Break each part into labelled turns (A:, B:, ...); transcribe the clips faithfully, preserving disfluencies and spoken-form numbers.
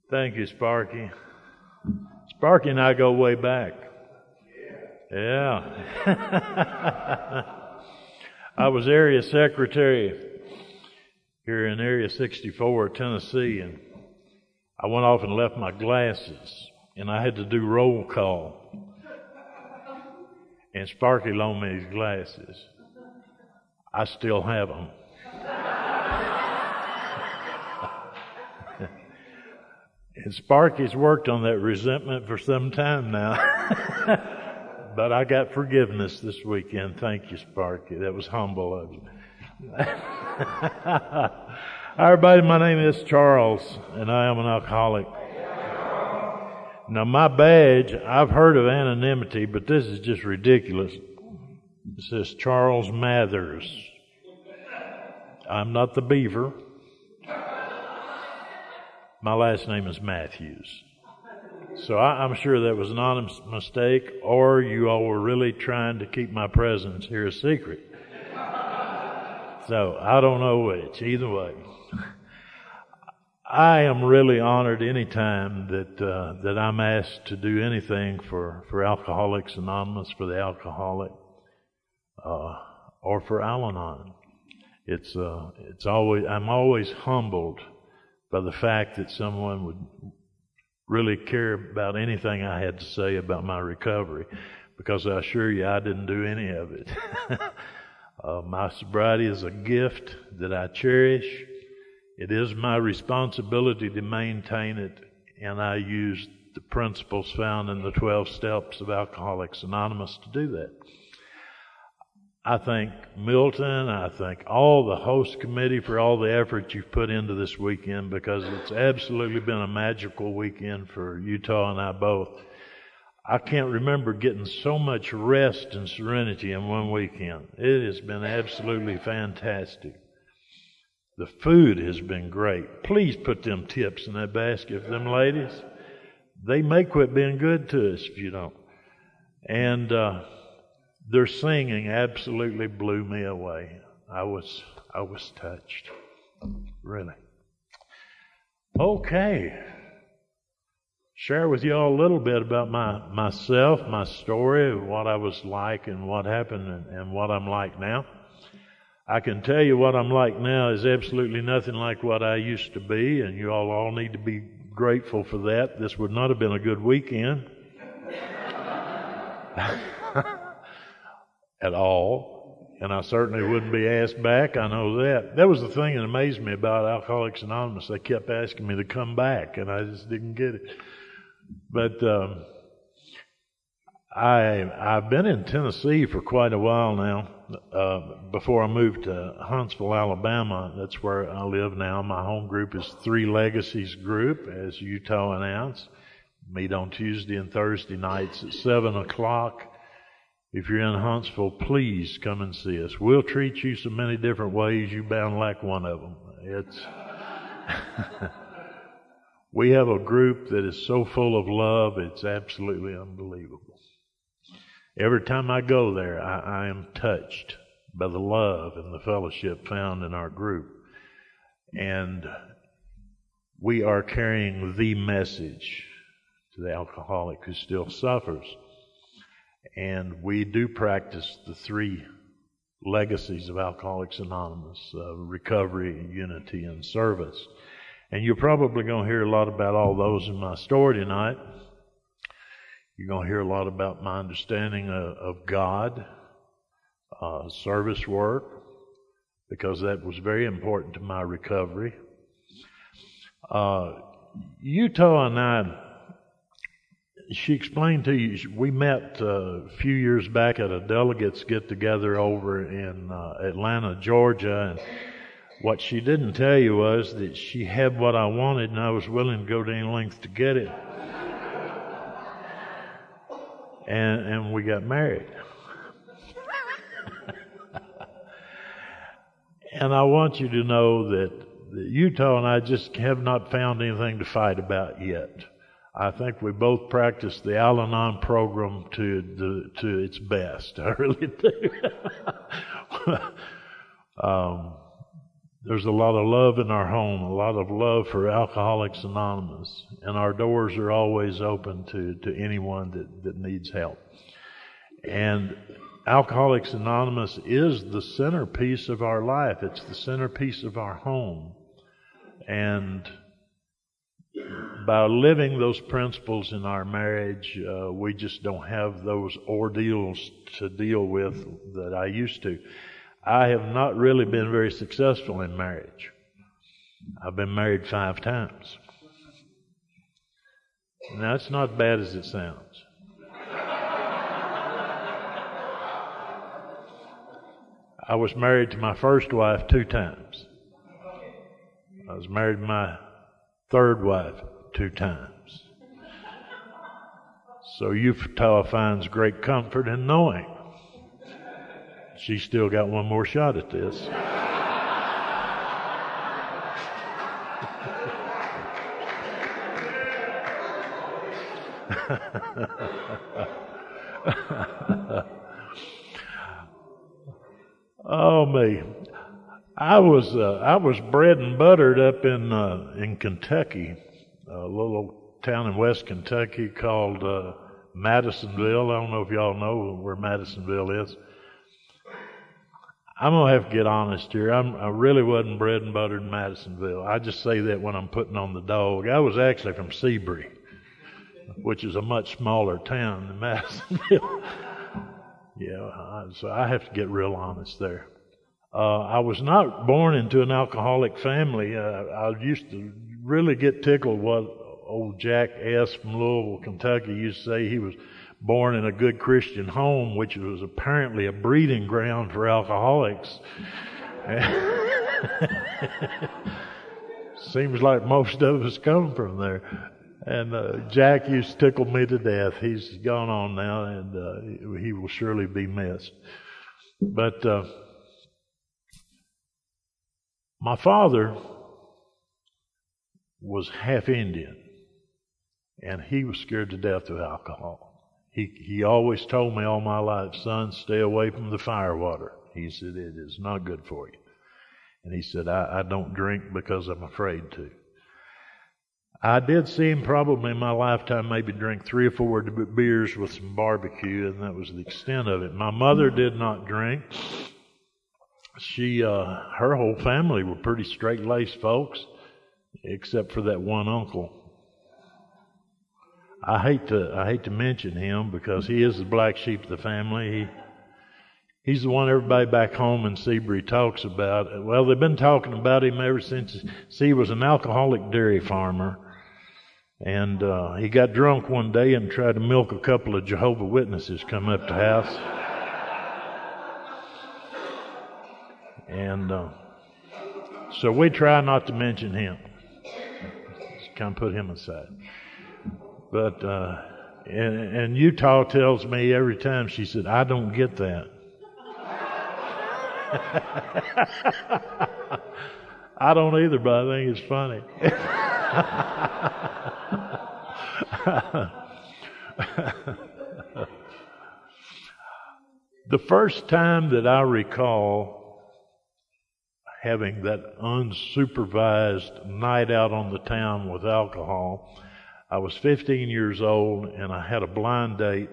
A: Thank you, Sparky. Sparky and I go way back. Yeah. I was area secretary here in Area sixty-four, Tennessee, and I went off and left my glasses, and I had to do roll call. And Sparky loaned me his glasses. I still have them. And Sparky's worked on that resentment for some time now. But I got forgiveness this weekend. Thank you, Sparky. That was humble of you. Hi, everybody. My name is Charles, and I am an alcoholic. Now, my badge, I've heard of anonymity, but this is just ridiculous. It says Charles Mathers. I'm not the beaver. My last name is Matthews. So I, I'm sure that was an honest mistake, or you all were really trying to keep my presence here a secret. So I don't know which. Either way, I am really honored any time that uh, that I'm asked to do anything for, for Alcoholics Anonymous, for the alcoholic, uh, or for Al-Anon. It's uh, it's always I'm always humbled by the fact that someone would really care about anything I had to say about my recovery, because I assure you I didn't do any of it. uh, my sobriety is a gift that I cherish. It is my responsibility to maintain it, and I use the principles found in the twelve steps of Alcoholics Anonymous to do that. I thank Milton, I thank all the host committee for all the effort you've put into this weekend, because it's absolutely been a magical weekend for Utah and I both. I can't remember getting so much rest and serenity in one weekend. It has been absolutely fantastic. The food has been great. Please put them tips in that basket for them ladies. They may quit being good to us if you don't. And uh their singing absolutely blew me away. I was I was touched. Really. Okay. Share with you all a little bit about my myself, my story, what I was like and what happened and, and what I'm like now. I can tell you what I'm like now is absolutely nothing like what I used to be, and you all all need to be grateful for that. This would not have been a good weekend. At all, and I certainly wouldn't be asked back. I know that. That was the thing that amazed me about Alcoholics Anonymous. They kept asking me to come back, and I just didn't get it. But um, I I've been in Tennessee for quite a while now. Uh, before I moved to Huntsville, Alabama, that's where I live now. My home group is Three Legacies Group, as Utah announced. Meet on Tuesday and Thursday nights at seven o'clock. If you're in Huntsville, please come and see us. We'll treat you so many different ways, you bound like one of them. It's we have a group that is so full of love, it's absolutely unbelievable. Every time I go there, I, I am touched by the love and the fellowship found in our group. And we are carrying the message to the alcoholic who still suffers. And we do practice the three legacies of Alcoholics Anonymous, uh, recovery, unity, and service. And you're probably going to hear a lot about all those in my story tonight. You're going to hear a lot about my understanding of, of God, uh, service work, because that was very important to my recovery. Uh, Utah and I, she explained to you, we met uh, a few years back at a delegates get-together over in uh, Atlanta, Georgia, and what she didn't tell you was that she had what I wanted and I was willing to go to any length to get it. And, and we got married. And I want you to know that, that Utah and I just have not found anything to fight about yet. I think we both practice the Al-Anon program to the, to its best. I really do. um, there's a lot of love in our home, a lot of love for Alcoholics Anonymous, and our doors are always open to, to anyone that, that needs help. And Alcoholics Anonymous is the centerpiece of our life. It's the centerpiece of our home. And by living those principles in our marriage, uh, we just don't have those ordeals to deal with that I used to. I have not really been very successful in marriage. I've been married five times. Now, it's not as bad as it sounds. I was married to my first wife two times. I was married to my third wife two times. So Utah finds great comfort in knowing she's still got one more shot at this. Oh me! I was uh, I was bred and buttered up in uh, in Kentucky, a little town in West Kentucky called uh, Madisonville. I don't know if y'all know where Madisonville is. I'm gonna have to get honest here. I'm, I really wasn't bred and buttered in Madisonville. I just say that when I'm putting on the dog. I was actually from Seabury, which is a much smaller town than Madisonville. Yeah, so I have to get real honest there. Uh, I was not born into an alcoholic family. Uh, I used to really get tickled what old Jack S. from Louisville, Kentucky used to say. He was born in a good Christian home, which was apparently a breeding ground for alcoholics. Seems like most of us come from there. And uh, Jack used to tickle me to death. He's gone on now, and uh, he will surely be missed. But uh, my father was half Indian, and he was scared to death of alcohol. He he always told me all my life, son, stay away from the firewater. He said, it is not good for you. And he said, I, I don't drink because I'm afraid to. I did see him probably in my lifetime maybe drink three or four beers with some barbecue, and that was the extent of it. My mother did not drink. She, uh, her whole family were pretty straight-laced folks, except for that one uncle. I hate to, I hate to mention him because he is the black sheep of the family. He, he's the one everybody back home in Seabury talks about. Well, they've been talking about him ever since. See, he was an alcoholic dairy farmer. And uh, he got drunk one day and tried to milk a couple of Jehovah's Witnesses come up to the house. And uh, so we try not to mention him. Just kind of put him aside. But, uh, and, and Utah tells me every time, she said, I don't get that. I don't either, but I think it's funny. The first time that I recall having that unsupervised night out on the town with alcohol, I was fifteen years old and I had a blind date,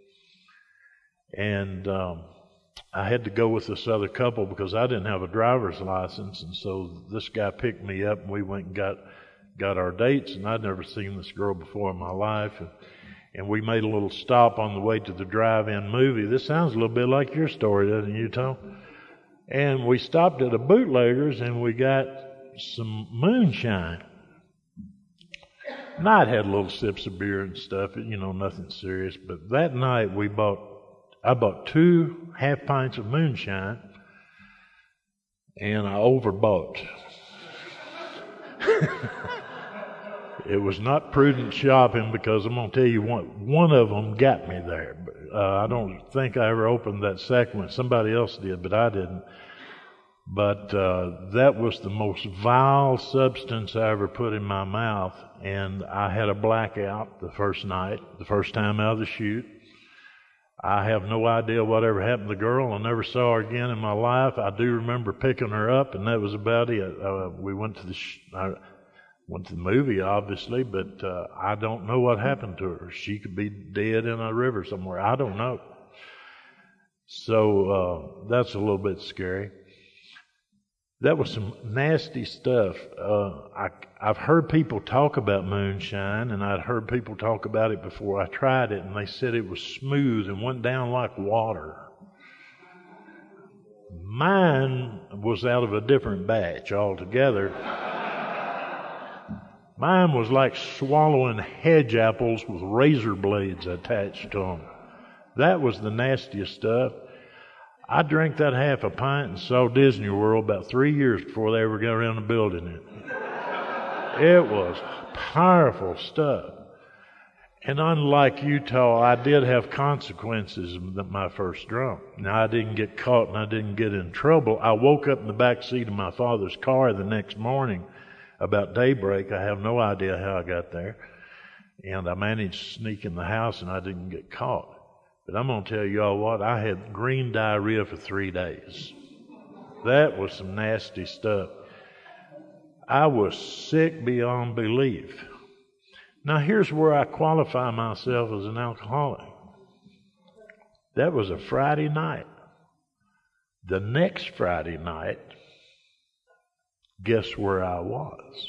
A: and um, I had to go with this other couple because I didn't have a driver's license, and so this guy picked me up and we went and got got our dates, and I'd never seen this girl before in my life, and, and we made a little stop on the way to the drive-in movie. This sounds a little bit like your story, doesn't it, Utah? And we stopped at a bootlegger's and we got some moonshine. And I'd had little sips of beer and stuff, you know, nothing serious, but that night we bought, I bought two half pints of moonshine, and I overbought. It was not prudent shopping because I'm going to tell you one, one of them got me there. Uh, I don't think I ever opened that second one. Somebody else did, but I didn't. But uh, that was the most vile substance I ever put in my mouth, and I had a blackout the first night, the first time out of the chute. I have no idea whatever happened to the girl. I never saw her again in my life. I do remember picking her up, and that was about it. Uh, we went to the sh- I went to the movie, obviously, but uh, I don't know what happened to her. She could be dead in a river somewhere. I don't know. So uh, that's a little bit scary. That was some nasty stuff. Uh, I, I've heard people talk about moonshine, and I'd heard people talk about it before I tried it, and they said it was smooth and went down like water. Mine was out of a different batch altogether. Mine was like swallowing hedge apples with razor blades attached to them. That was the nastiest stuff. I drank that half a pint and saw Disney World about three years before they ever got around to building it. It was powerful stuff. And unlike Utah, I did have consequences of my first drunk. Now, I didn't get caught and I didn't get in trouble. I woke up in the back seat of my father's car the next morning about daybreak. I have no idea how I got there. And I managed to sneak in the house and I didn't get caught. But I'm going to tell you all what, I had green diarrhea for three days. That was some nasty stuff. I was sick beyond belief. Now here's where I qualify myself as an alcoholic. That was a Friday night. The next Friday night, guess where I was?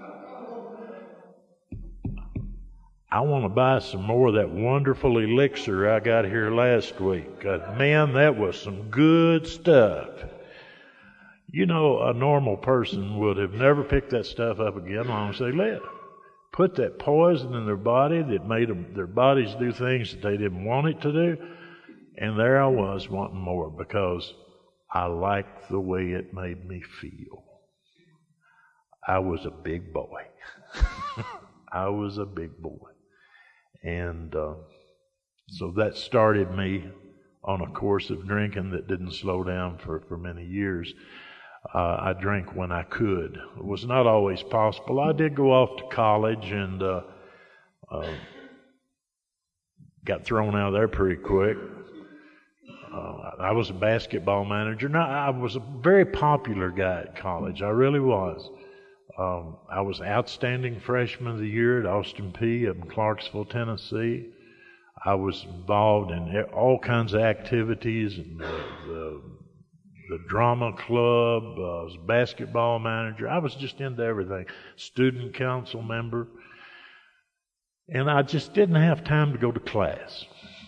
A: I want to buy some more of that wonderful elixir I got here last week. Uh, man, that was some good stuff. You know, a normal person would have never picked that stuff up again unless they let. Put that poison in their body that made them, their bodies do things that they didn't want it to do. And there I was wanting more because I liked the way it made me feel. I was a big boy. I was a big boy. And uh, so that started me on a course of drinking that didn't slow down for, for many years. Uh, I drank when I could. It was not always possible. I did go off to college and uh, uh, got thrown out of there pretty quick. Uh, I was a basketball manager. Now, I was a very popular guy at college. I really was. Um, I was outstanding freshman of the year at Austin Peay in Clarksville, Tennessee. I was involved in all kinds of activities, and the, the, the drama club. Uh, I was a basketball manager. I was just into everything. Student council member. And I just didn't have time to go to class.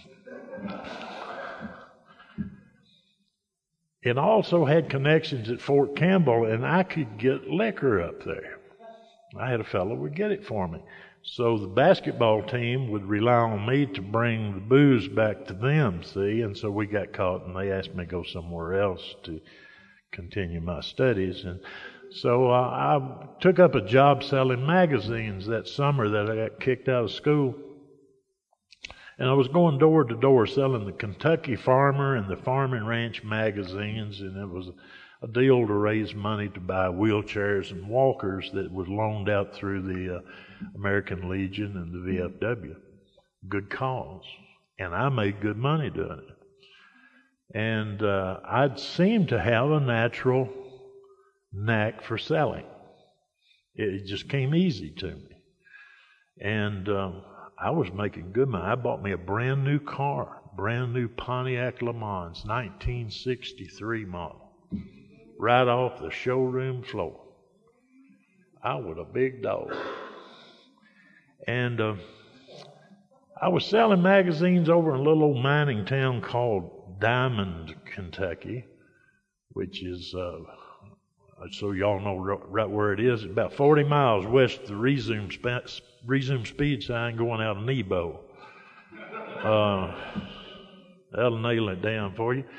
A: And also had connections at Fort Campbell, and I could get liquor up there. I had a fellow who would get it for me. So the basketball team would rely on me to bring the booze back to them, see? And so we got caught, and they asked me to go somewhere else to continue my studies. And so uh, I took up a job selling magazines that summer that I got kicked out of school. And I was going door to door selling the Kentucky Farmer and the Farm and Ranch magazines, and it was a deal to raise money to buy wheelchairs and walkers that was loaned out through the uh, American Legion and the V F W. Good cause. And I made good money doing it. And uh, I'd seemed to have a natural knack for selling. It just came easy to me. And um, I was making good money. I bought me a brand new car, brand new Pontiac Le Mans, nineteen sixty-three model, right off the showroom floor. I was a big dog. And uh, I was selling magazines over in a little old mining town called Diamond, Kentucky, which is, uh, so y'all know right where it is, about forty miles west of the resume, sp- resume speed sign going out of Nebo. Uh, that'll nail it down for you.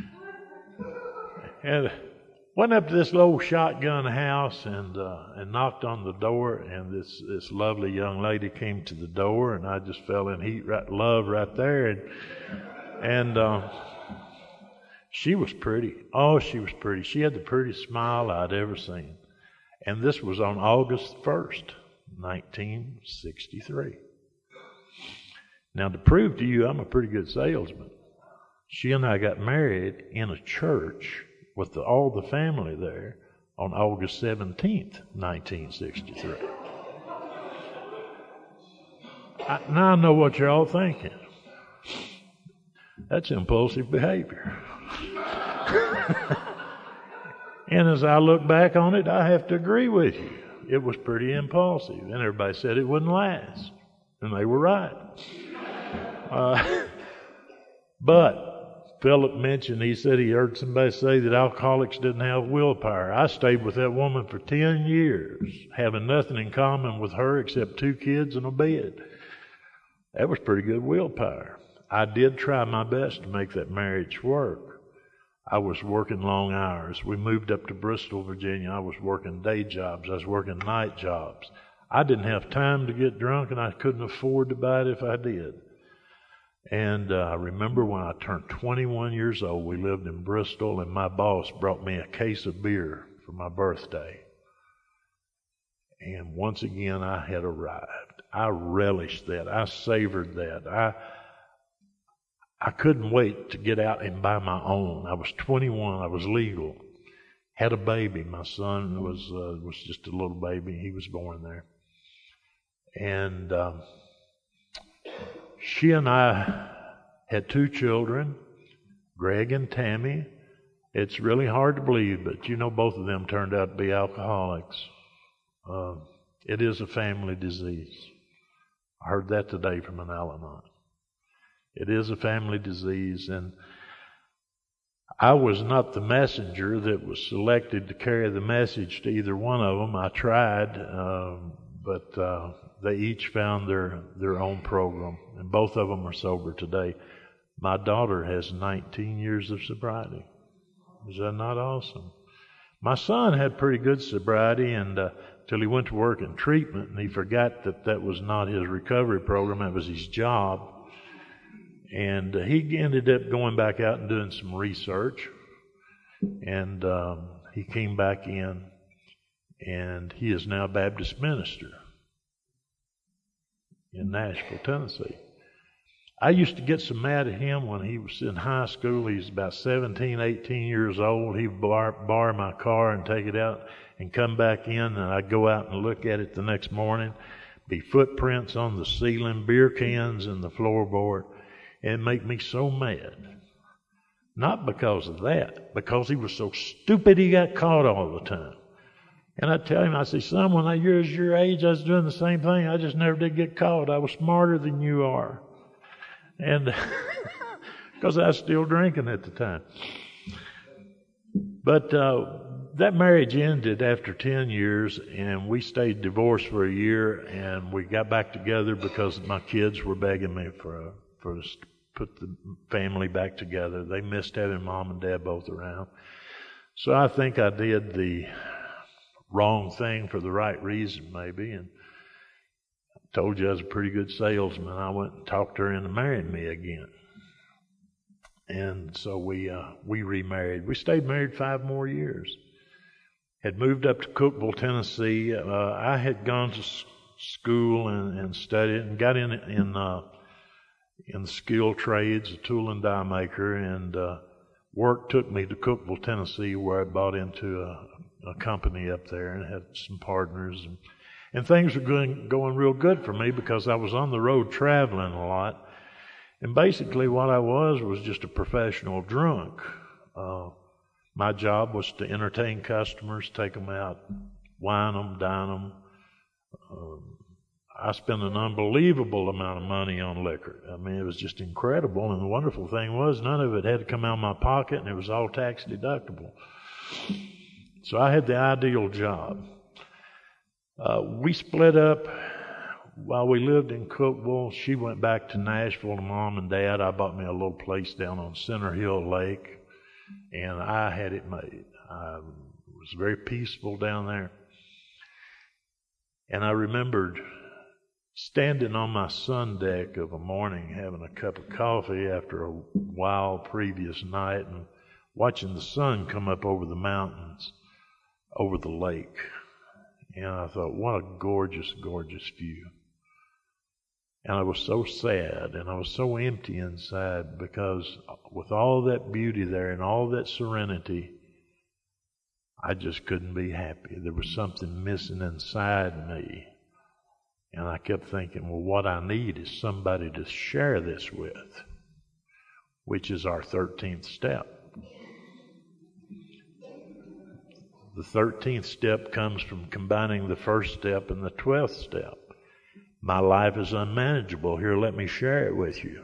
A: And went up to this old shotgun house and uh, and knocked on the door, and this this lovely young lady came to the door, and I just fell in heat right love right there, and and uh, she was pretty. Oh, she was pretty. She had the prettiest smile I'd ever seen. And this was on August first, nineteen sixty-three. Now, to prove to you I'm a pretty good salesman, she and I got married in a church with the, all the family there on August seventeenth, nineteen sixty-three. I, now I know what you're all thinking. That's impulsive behavior. And as I look back on it, I have to agree with you. It was pretty impulsive. And everybody said it wouldn't last. And they were right. Uh, but Philip mentioned, he said he heard somebody say that alcoholics didn't have willpower. I stayed with that woman for ten years, having nothing in common with her except two kids and a bed. That was pretty good willpower. I did try my best to make that marriage work. I was working long hours. We moved up to Bristol, Virginia. I was working day jobs. I was working night jobs. I didn't have time to get drunk, and I couldn't afford to buy it if I did. And uh, I remember when I turned twenty-one years old, we lived in Bristol, and my boss brought me a case of beer for my birthday. And once again, I had arrived. I relished that. I savored that. I I couldn't wait to get out and buy my own. I was twenty-one. I was legal. Had a baby. My son was uh, was just a little baby. He was born there. And um, she and I had two children, Greg and Tammy. It's really hard to believe, but you know both of them turned out to be alcoholics. Uh, it is a family disease. I heard that today from an Al-Anon. It is a family disease, and I was not the messenger that was selected to carry the message to either one of them. I tried, um, but uh, they each found their, their own program, and both of them are sober today. My daughter has nineteen years of sobriety. Is that not awesome? My son had pretty good sobriety and uh, till he went to work in treatment, and he forgot that that was not his recovery program, that was his job. And uh, he ended up going back out and doing some research. And um, he came back in, and he is now a Baptist minister in Nashville, Tennessee. I used to get so mad at him when he was in high school. He was about seventeen, eighteen years old. He'd bar, borrow my car and take it out and come back in, and I'd go out and look at it the next morning. Be footprints on the ceiling, beer cans in the floorboard. It'd make me so mad. Not because of that, because he was so stupid he got caught all the time. And I tell him, I say, son, when I was your age, I was doing the same thing. I just never did get caught. I was smarter than you are. And because I was still drinking at the time. But uh, that marriage ended after ten years, and we stayed divorced for a year, and we got back together because my kids were begging me for a for us to put the family back together. They missed having mom and dad both around. So I think I did the wrong thing for the right reason, maybe, and I told you I was a pretty good salesman. I went and talked her into marrying me again. And so we uh, we remarried. We stayed married five more years. Had moved up to Cookeville, Tennessee. Uh, I had gone to s- school and, and studied and got in in uh, in the skilled trades, a tool and die maker, and uh, work took me to Cookeville, Tennessee, where I bought into a, a company up there and had some partners, and, and things were going going real good for me because I was on the road traveling a lot. And basically what I was was just a professional drunk. Uh, my job was to entertain customers, take them out, wine them, dine them. Um, I spent an unbelievable amount of money on liquor. I mean, it was just incredible. And the wonderful thing was none of it had to come out of my pocket, and it was all tax deductible. So I had the ideal job. Uh, we split up. While we lived in Cookeville, she went back to Nashville to mom and dad. I bought me a little place down on Center Hill Lake, and I had it made. I was very peaceful down there. And I remembered standing on my sun deck of a morning having a cup of coffee after a wild previous night and watching the sun come up over the mountains, over the lake. And I thought, what a gorgeous, gorgeous view. And I was so sad and I was so empty inside because with all that beauty there and all that serenity, I just couldn't be happy. There was something missing inside me. And I kept thinking, well, what I need is somebody to share this with, which is our thirteenth step. The thirteenth step comes from combining the first step and the twelfth step. My life is unmanageable. Here, let me share it with you.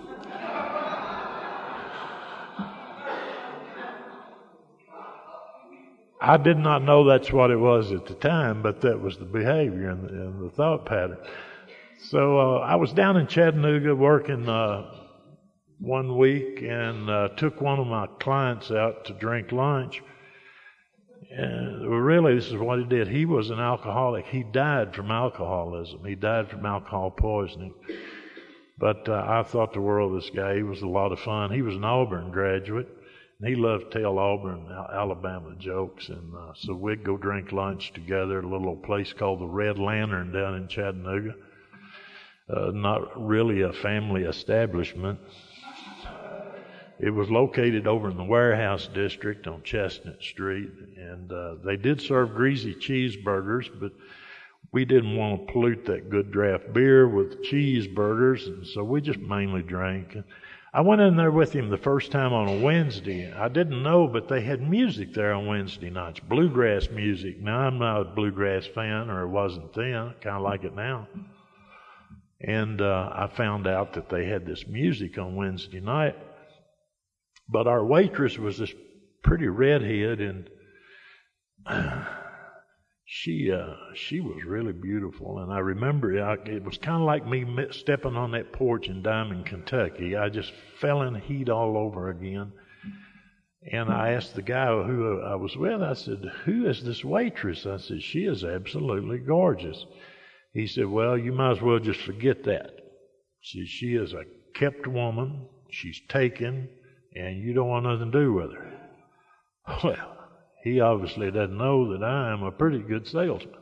A: I did not know that's what it was at the time, but that was the behavior and the, and the thought pattern. So uh, I was down in Chattanooga working uh, one week and uh, took one of my clients out to drink lunch. And really, this is what he did. He was an alcoholic. He died from alcoholism. He died from alcohol poisoning. But uh, I thought the world of this guy. He was a lot of fun. He was an Auburn graduate, and he loved to tell Auburn, Alabama jokes. And uh, so we'd go drink lunch together at a little place called the Red Lantern down in Chattanooga. Uh, not really a family establishment. It was located over in the Warehouse District on Chestnut Street, and uh, they did serve greasy cheeseburgers, but we didn't want to pollute that good draft beer with cheeseburgers, and so we just mainly drank. I went in there with him the first time on a Wednesday. I didn't know, but they had music there on Wednesday nights, bluegrass music. Now, I'm not a bluegrass fan, or wasn't then, kind of like it now. And uh, I found out that they had this music on Wednesday night. But our waitress was this pretty redhead, and uh, she uh, she was really beautiful. And I remember I, it was kind of like me stepping on that porch in Diamond, Kentucky. I just fell in heat all over again. And I asked the guy who I was with, I said, "Who is this waitress?" I said, "She is absolutely gorgeous." He said, "Well, you might as well just forget that. She, she is a kept woman. She's taken. And you don't want nothing to do with her." Well, he obviously doesn't know that I am a pretty good salesman.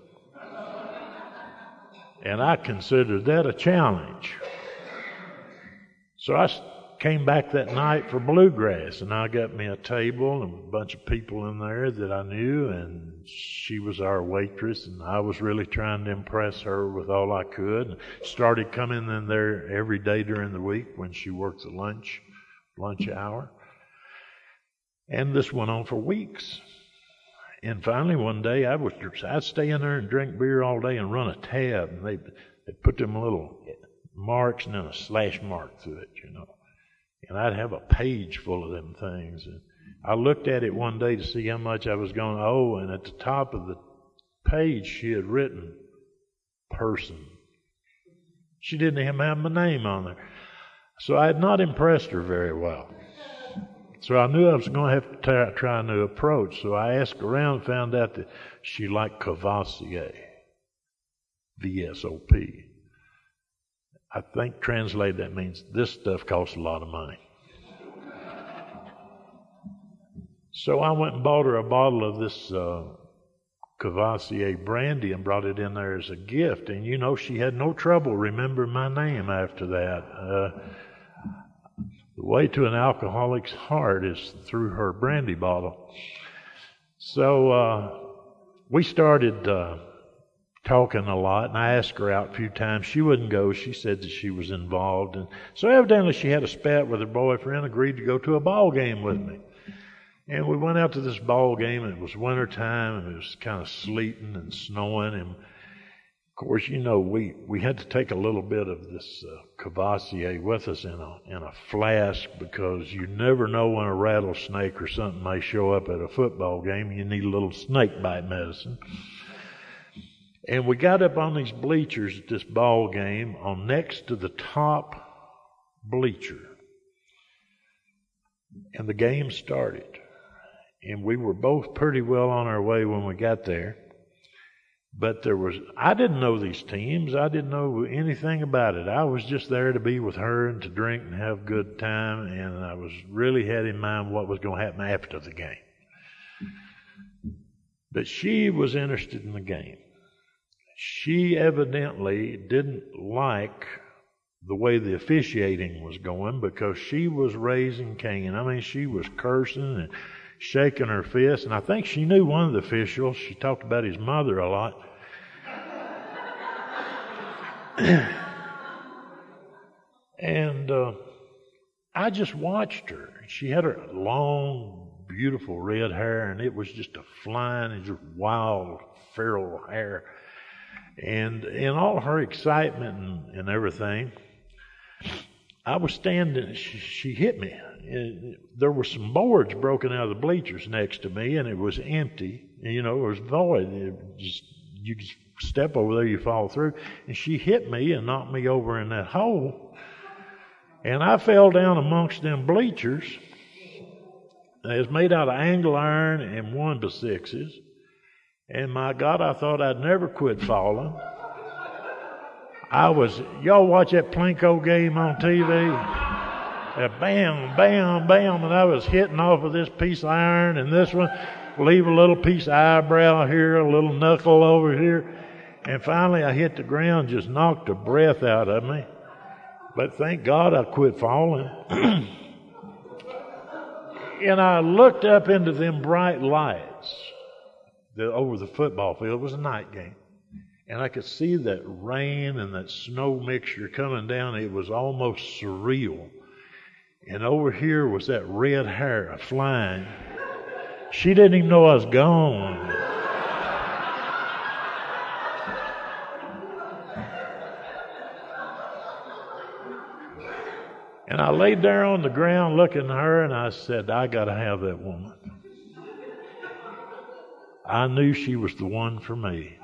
A: And I considered that a challenge. So I came back that night for bluegrass, and I got me a table and a bunch of people in there that I knew, and she was our waitress, and I was really trying to impress her with all I could. And started coming in there every day during the week when she worked the lunch. lunch hour. And this went on for weeks. And finally one day I was I'd stay in there and drink beer all day and run a tab, and they they put them little marks and then a slash mark through it, you know. And I'd have a page full of them things. And I looked at it one day to see how much I was going to owe, and at the top of the page she had written person. She didn't even have my name on there. So I had not impressed her very well. So I knew I was going to have to try, try a new approach. So I asked around and found out that she liked Cavassier, V S O P. I think translated that means this stuff costs a lot of money. So I went and bought her a bottle of this uh, Cavassier brandy and brought it in there as a gift. And you know, she had no trouble remembering my name after that. Uh, The way to an alcoholic's heart is through her brandy bottle. So uh, we started uh, talking a lot, and I asked her out a few times. She wouldn't go. She said that she was involved. And so evidently she had a spat with her boyfriend, agreed to go to a ball game with me. And we went out to this ball game, and it was winter time, and it was kind of sleeting and snowing, and of course, you know, we, we had to take a little bit of this uh, Cavassier with us in a in a flask, because you never know when a rattlesnake or something may show up at a football game. You need a little snake bite medicine. And we got up on these bleachers at this ball game, on next to the top bleacher. And the game started. And we were both pretty well on our way when we got there. But there was, I didn't know these teams. I didn't know anything about it. I was just there to be with her and to drink and have a good time. And I was really had in mind what was going to happen after the game. But she was interested in the game. She evidently didn't like the way the officiating was going, because she was raising Cain. I mean, she was cursing and shaking her fist, and I think she knew one of the officials. She talked about his mother a lot. And uh, I just watched her. She had her long, beautiful red hair, and it was just a flying, and just wild, feral hair. And in all her excitement and, and everything, I was standing, she, she hit me. It, there were some boards broken out of the bleachers next to me, and it was empty. You know, it was void. It just, you just step over there, you fall through. And she hit me and knocked me over in that hole. And I fell down amongst them bleachers. It was made out of angle iron and one by sixes. And my God, I thought I'd never quit falling. I was, y'all watch that Plinko game on T V? Uh, bam, bam, bam, and I was hitting off of this piece of iron and this one, leave a little piece of eyebrow here, a little knuckle over here. And finally I hit the ground, just knocked the breath out of me. But thank God I quit falling. And I looked up into them bright lights the, over the football field. It was a night game. And I could see that rain and that snow mixture coming down. It was almost surreal. And over here was that red hair flying. She didn't even know I was gone. And I laid there on the ground looking at her, and I said, I got to have that woman. I knew she was the one for me.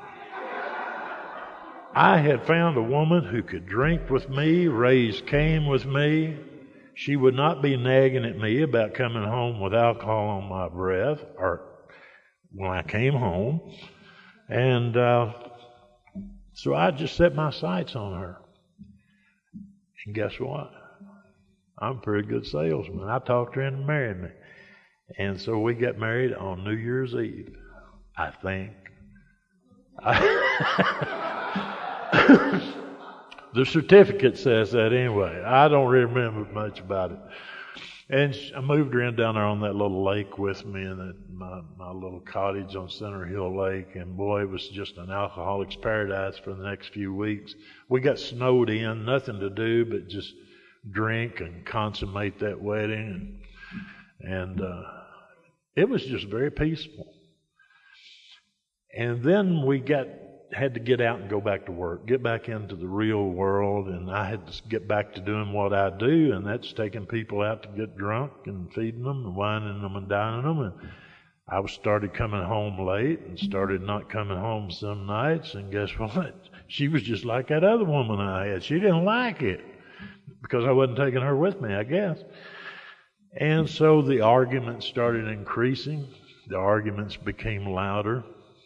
A: I had found a woman who could drink with me, raise Cain with me. She would not be nagging at me about coming home with alcohol on my breath, or when I came home. And uh, so I just set my sights on her. And guess what? I'm a pretty good salesman. I talked her into marrying me. And so we got married on New Year's Eve, I think. The certificate says that anyway. I don't really remember much about it. And I moved her in down there on that little lake with me, in that, my, my little cottage on Center Hill Lake. And boy, it was just an alcoholic's paradise for the next few weeks. We got snowed in, nothing to do but just drink and consummate that wedding. And, and uh, it was just very peaceful. And then we got had to get out and go back to work, get back into the real world, and I had to get back to doing what I do, and that's taking people out to get drunk and feeding them and wining them and dining them. And I was started coming home late and started not coming home some nights, and guess what? She was just like that other woman I had. She didn't like it because I wasn't taking her with me, I guess. And so the arguments started increasing. The arguments became louder.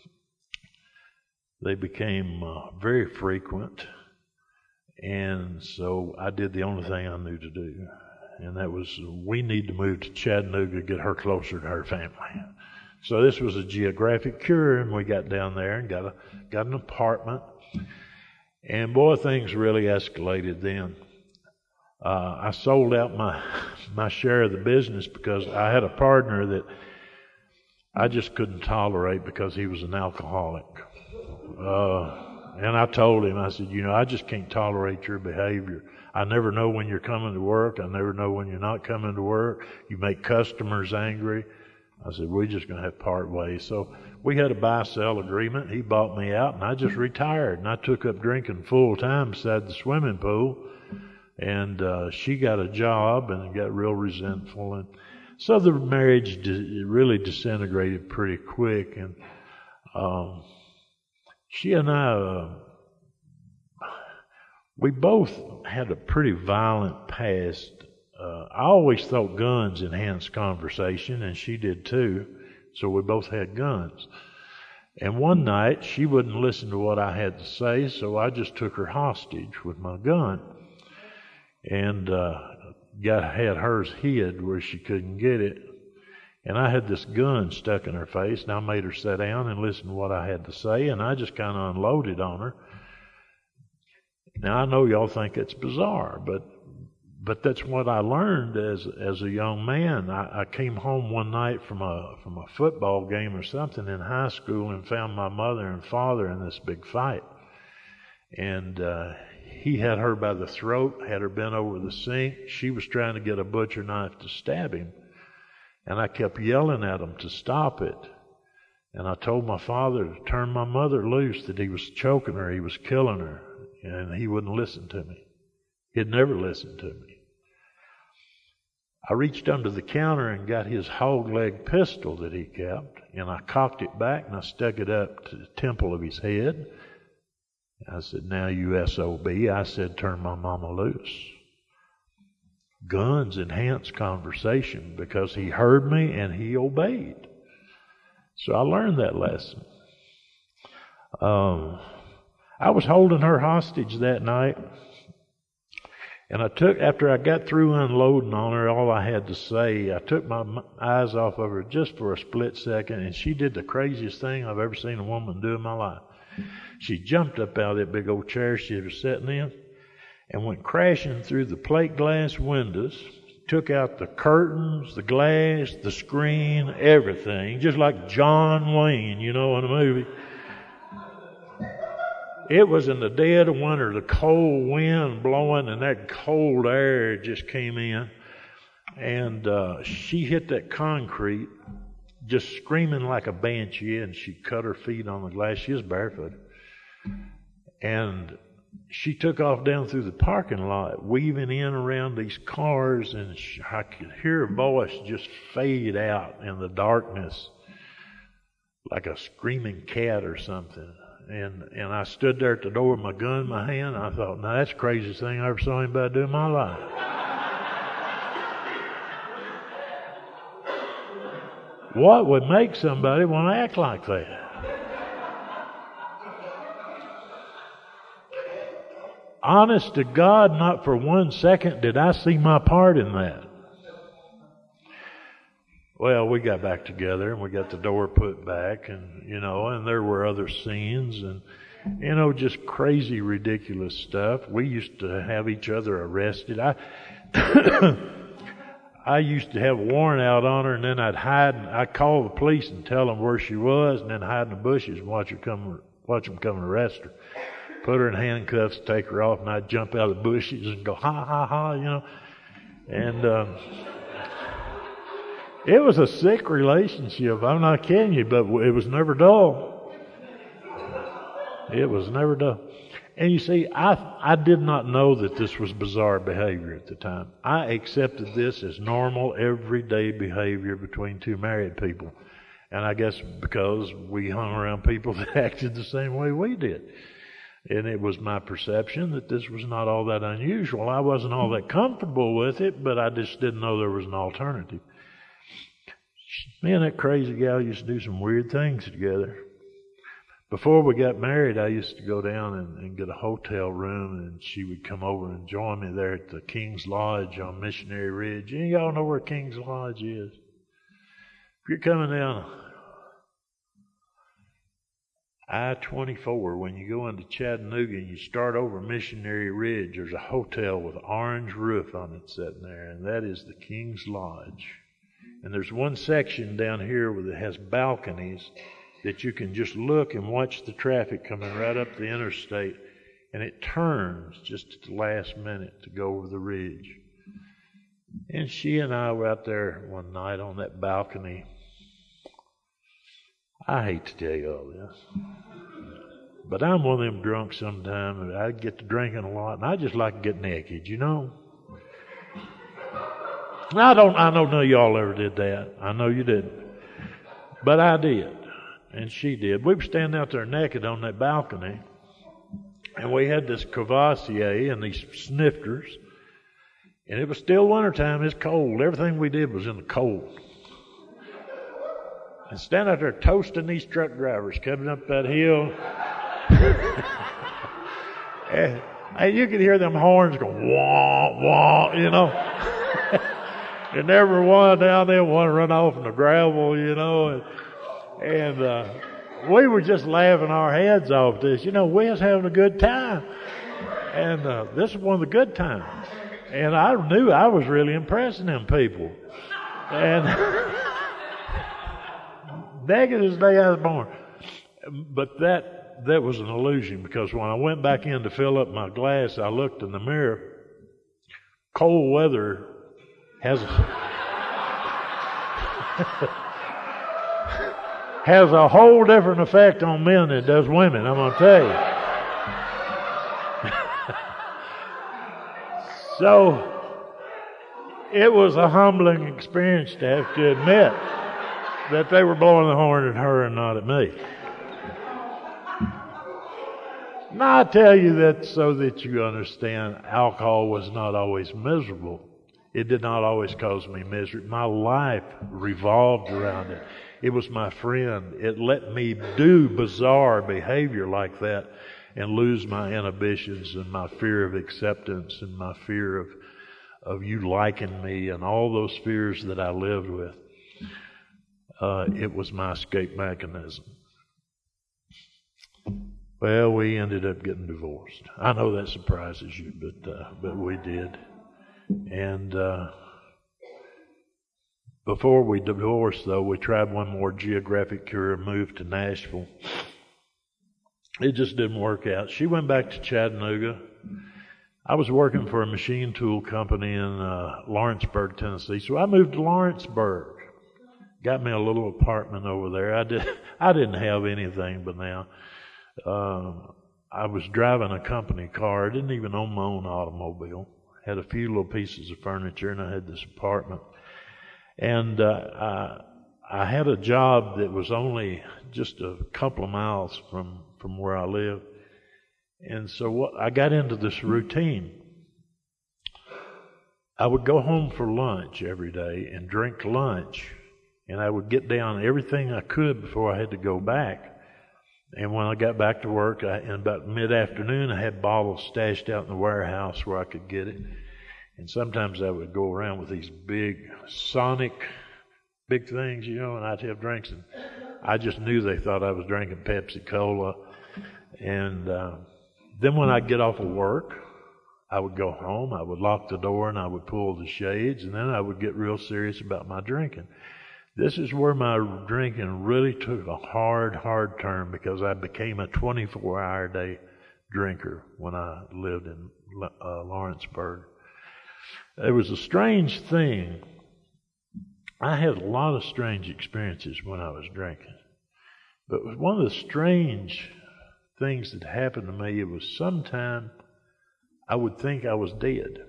A: They became uh, very frequent, and so I did the only thing I knew to do, and that was we need to move to Chattanooga, get her closer to her family. So this was a geographic cure, and we got down there and got a got an apartment, and boy, things really escalated then. Uh, I sold out my my share of the business because I had a partner that I just couldn't tolerate because he was an alcoholic. Uh, and I told him, I said, you know, I just can't tolerate your behavior. I never know when you're coming to work. I never know when you're not coming to work. You make customers angry. I said, we're just going to have to part ways. So we had a buy-sell agreement. He bought me out, and I just retired. And I took up drinking full time beside the swimming pool. And uh, she got a job and got real resentful. And so the marriage de- really disintegrated pretty quick. And um, she and I, uh, we both had a pretty violent past. Uh, I always thought guns enhanced conversation, and she did too. So we both had guns. And one night, she wouldn't listen to what I had to say, so I just took her hostage with my gun. And uh, got had hers hid where she couldn't get it. And I had this gun stuck in her face, and I made her sit down and listen to what I had to say, and I just kind of unloaded on her. Now, I know y'all think it's bizarre, but but that's what I learned as as a young man. I, I came home one night from a from a football game or something in high school and found my mother and father in this big fight. And uh, he had her by the throat, had her bent over the sink. She was trying to get a butcher knife to stab him. And I kept yelling at him to stop it. And I told my father to turn my mother loose, that he was choking her, he was killing her. And he wouldn't listen to me. He'd never listen to me. I reached under the counter and got his hog leg pistol that he kept, and I cocked it back and I stuck it up to the temple of his head. I said, now you S O B. I said, turn my mama loose. Guns enhance conversation because he heard me and he obeyed. So I learned that lesson. Um, I was holding her hostage that night. And I took, after I got through unloading on her, all I had to say, I took my eyes off of her just for a split second, and she did the craziest thing I've ever seen a woman do in my life. She jumped up out of that big old chair she was sitting in and went crashing through the plate glass windows, took out the curtains, the glass, the screen, everything, just like John Wayne, you know, in a movie. It was in the dead of winter, the cold wind blowing, and that cold air just came in. And uh, she hit that concrete, just screaming like a banshee, and she cut her feet on the glass. She was barefoot. And she took off down through the parking lot, weaving in around these cars, and she, I could hear her voice just fade out in the darkness like a screaming cat or something. And and I stood there at the door with my gun in my hand, and I thought, now that's the craziest thing I ever saw anybody do in my life. What would make somebody want to act like that? Honest to God, not for one second did I see my part in that. Well, we got back together and we got the door put back, and, you know, and there were other scenes and, you know, just crazy, ridiculous stuff. We used to have each other arrested. I, I used to have a warrant out on her, and then I'd hide. I'd call the police and tell them where she was, and then hide in the bushes and watch her come, watch them come and arrest her. Put her in handcuffs, take her off, and I'd jump out of the bushes and go, ha, ha, ha, you know. And um, it was a sick relationship. I'm not kidding you, but it was never dull. It was never dull. And you see, I I did not know that this was bizarre behavior at the time. I accepted this as normal, everyday behavior between two married people. And I guess because we hung around people that acted the same way we did. And it was my perception that this was not all that unusual. I wasn't all that comfortable with it, but I just didn't know there was an alternative. Me and that crazy gal used to do some weird things together. Before we got married, I used to go down and, and get a hotel room, and she would come over and join me there at the King's Lodge on Missionary Ridge. And y'all know where King's Lodge is. If you're coming down I twenty-four, when you go into Chattanooga and you start over Missionary Ridge, there's a hotel with an orange roof on it sitting there, and that is the King's Lodge. And there's one section down here where it has balconies that you can just look and watch the traffic coming right up the interstate, and it turns just at the last minute to go over the ridge. And she and I were out there one night on that balcony. I hate to tell you all this, but I'm one of them drunks sometimes. I get to drinking a lot, and I just like to get naked, you know. I don't. I know none of y'all ever did that. I know you didn't, but I did, and she did. We were standing out there naked on that balcony, and we had this Courvoisier and these snifters, and it was still wintertime. It's cold. Everything we did was in the cold. And standing out there toasting these truck drivers coming up that hill. and, and you could hear them horns go wah, wah, you know. And every one down there wanted to run off in the gravel, you know. And, and uh, we were just laughing our heads off this. You know, we was having a good time. And uh, this is one of the good times. And I knew I was really impressing them people. And negative day I was born. But that that was an illusion, because when I went back in to fill up my glass, I looked in the mirror. Cold weather has has a whole different effect on men than it does women, I'm going to tell you. So it was a humbling experience to have to admit that they were blowing the horn at her and not at me. Now, I tell you that so that you understand, alcohol was not always miserable. It did not always cause me misery. My life revolved around it. It was my friend. It let me do bizarre behavior like that and lose my inhibitions and my fear of acceptance and my fear of, of you liking me and all those fears that I lived with. Uh, it was my escape mechanism. Well, we ended up getting divorced. I know that surprises you, but uh, but we did. And uh, before we divorced, though, we tried one more geographic cure and moved to Nashville. It just didn't work out. She went back to Chattanooga. I was working for a machine tool company in uh, Lawrenceburg, Tennessee, so I moved to Lawrenceburg. Got me a little apartment over there. I did. I didn't have anything, but now uh, I was driving a company car. I didn't even own my own automobile. Had a few little pieces of furniture, and I had this apartment. And uh, I, I had a job that was only just a couple of miles from, from where I lived. And so what, I got into this routine. I would go home for lunch every day and drink lunch. And I would get down everything I could before I had to go back. And when I got back to work, I, in about mid-afternoon, I had bottles stashed out in the warehouse where I could get it. And sometimes I would go around with these big Sonic, big things, you know, and I'd have drinks. And I just knew they thought I was drinking Pepsi Cola. And uh, then when I'd get off of work, I would go home, I would lock the door, and I would pull the shades, and then I would get real serious about my drinking. This is where my drinking really took a hard, hard turn, because I became a twenty-four hour a day drinker when I lived in uh, Lawrenceburg. It was a strange thing. I had a lot of strange experiences when I was drinking. But one of the strange things that happened to me, it was sometime I would think I was dead.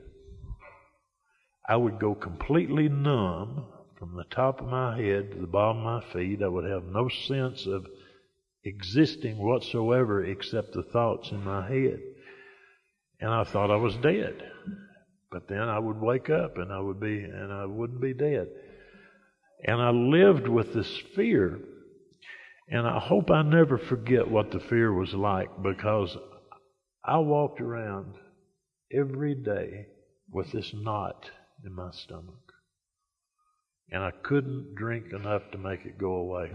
A: I would go completely numb from the top of my head to the bottom of my feet. I would have no sense of existing whatsoever except the thoughts in my head. And I thought I was dead. But then I would wake up and I would be, and I wouldn't be dead. And I lived with this fear. And I hope I never forget what the fear was like, because I walked around every day with this knot in my stomach. And I couldn't drink enough to make it go away.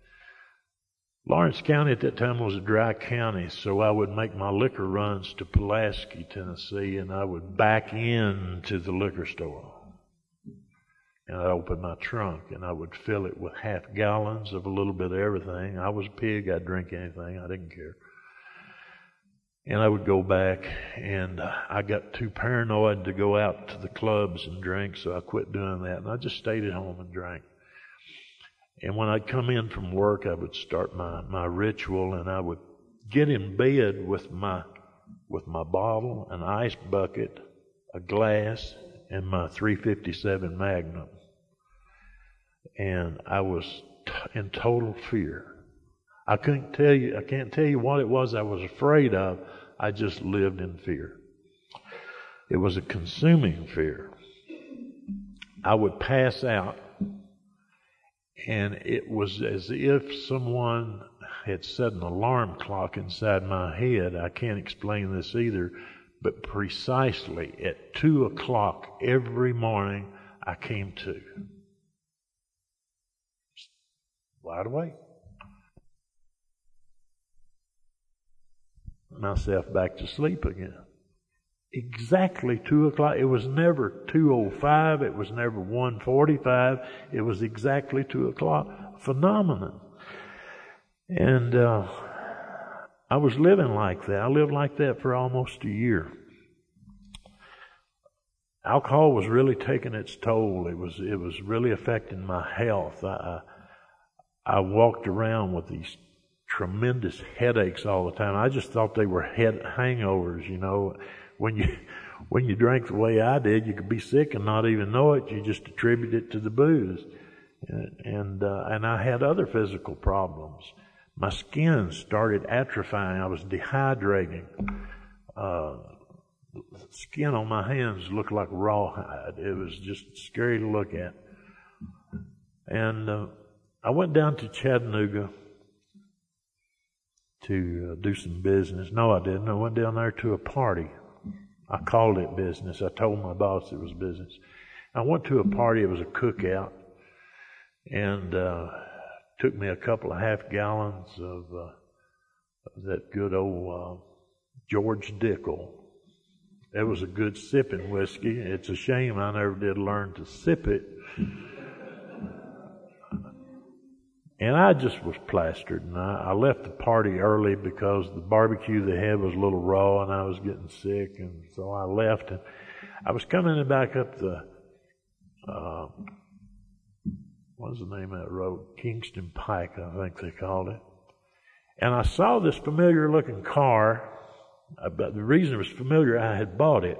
A: Lawrence County at that time was a dry county, so I would make my liquor runs to Pulaski, Tennessee, and I would back into the liquor store. And I'd open my trunk, and I would fill it with half gallons of a little bit of everything. I was a pig. I'd drink anything. I didn't care. And I would go back, and I got too paranoid to go out to the clubs and drink, so I quit doing that. And I just stayed at home and drank. And when I'd come in from work, I would start my, my ritual, and I would get in bed with my with my bottle, an ice bucket, a glass, and my three fifty-seven Magnum. And I was t- in total fear. I couldn't tell you, I can't tell you what it was I was afraid of. I just lived in fear. It was a consuming fear. I would pass out, and it was as if someone had set an alarm clock inside my head. I can't explain this either, but precisely at two o'clock every morning, I came to. Wide awake. Myself back to sleep again. exactly two o'clock. It was never two oh five. It was never one forty-five. It was exactly two o'clock. Phenomenon. And uh, I was living like that. I lived like that for almost a year. Alcohol was really taking its toll. It was it was really affecting my health. I I walked around with these tremendous headaches all the time. I just thought they were head hangovers. You know, when you when you drank the way I did, you could be sick and not even know it. You just attribute it to the booze, and and, uh, and I had other physical problems. My skin started atrophying. I was dehydrating. Uh, skin on my hands looked like rawhide. It was just scary to look at. And uh, I went down to Chattanooga to uh, do some business. No, I didn't. I went down there to a party. I called it business. I told my boss it was business. I went to a party. It was a cookout. And uh took me a couple of half gallons of, uh, of that good old uh, George Dickel. It was a good sipping whiskey. It's a shame I never did learn to sip it. And I just was plastered. And I, I left the party early because the barbecue they had was a little raw and I was getting sick. And so I left. And I was coming back up the... Uh, What's the name of that road? Kingston Pike, I think they called it. And I saw this familiar looking car. But the reason it was familiar, I had bought it.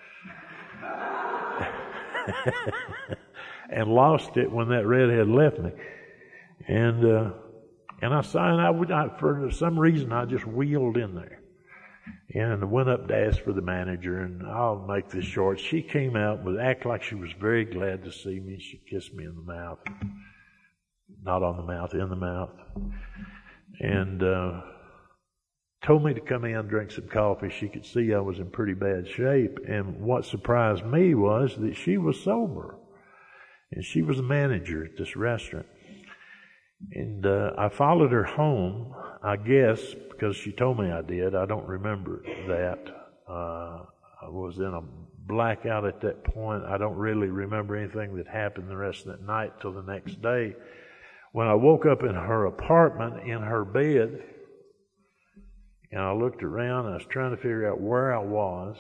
A: And lost it when that redhead left me. And uh, and I saw, and I would, I, for some reason, I just wheeled in there. And I went up to ask for the manager, and I'll make this short. She came out, but act like she was very glad to see me. She kissed me in the mouth. Not on the mouth, in the mouth. And uh, told me to come in and drink some coffee. She could see I was in pretty bad shape. And what surprised me was that she was sober. And she was a manager at this restaurant. And uh, I followed her home, I guess, because she told me I did. I don't remember that. Uh, I was in a blackout at that point. I don't really remember anything that happened the rest of that night till the next day. When I woke up in her apartment, in her bed, and I looked around, and I was trying to figure out where I was,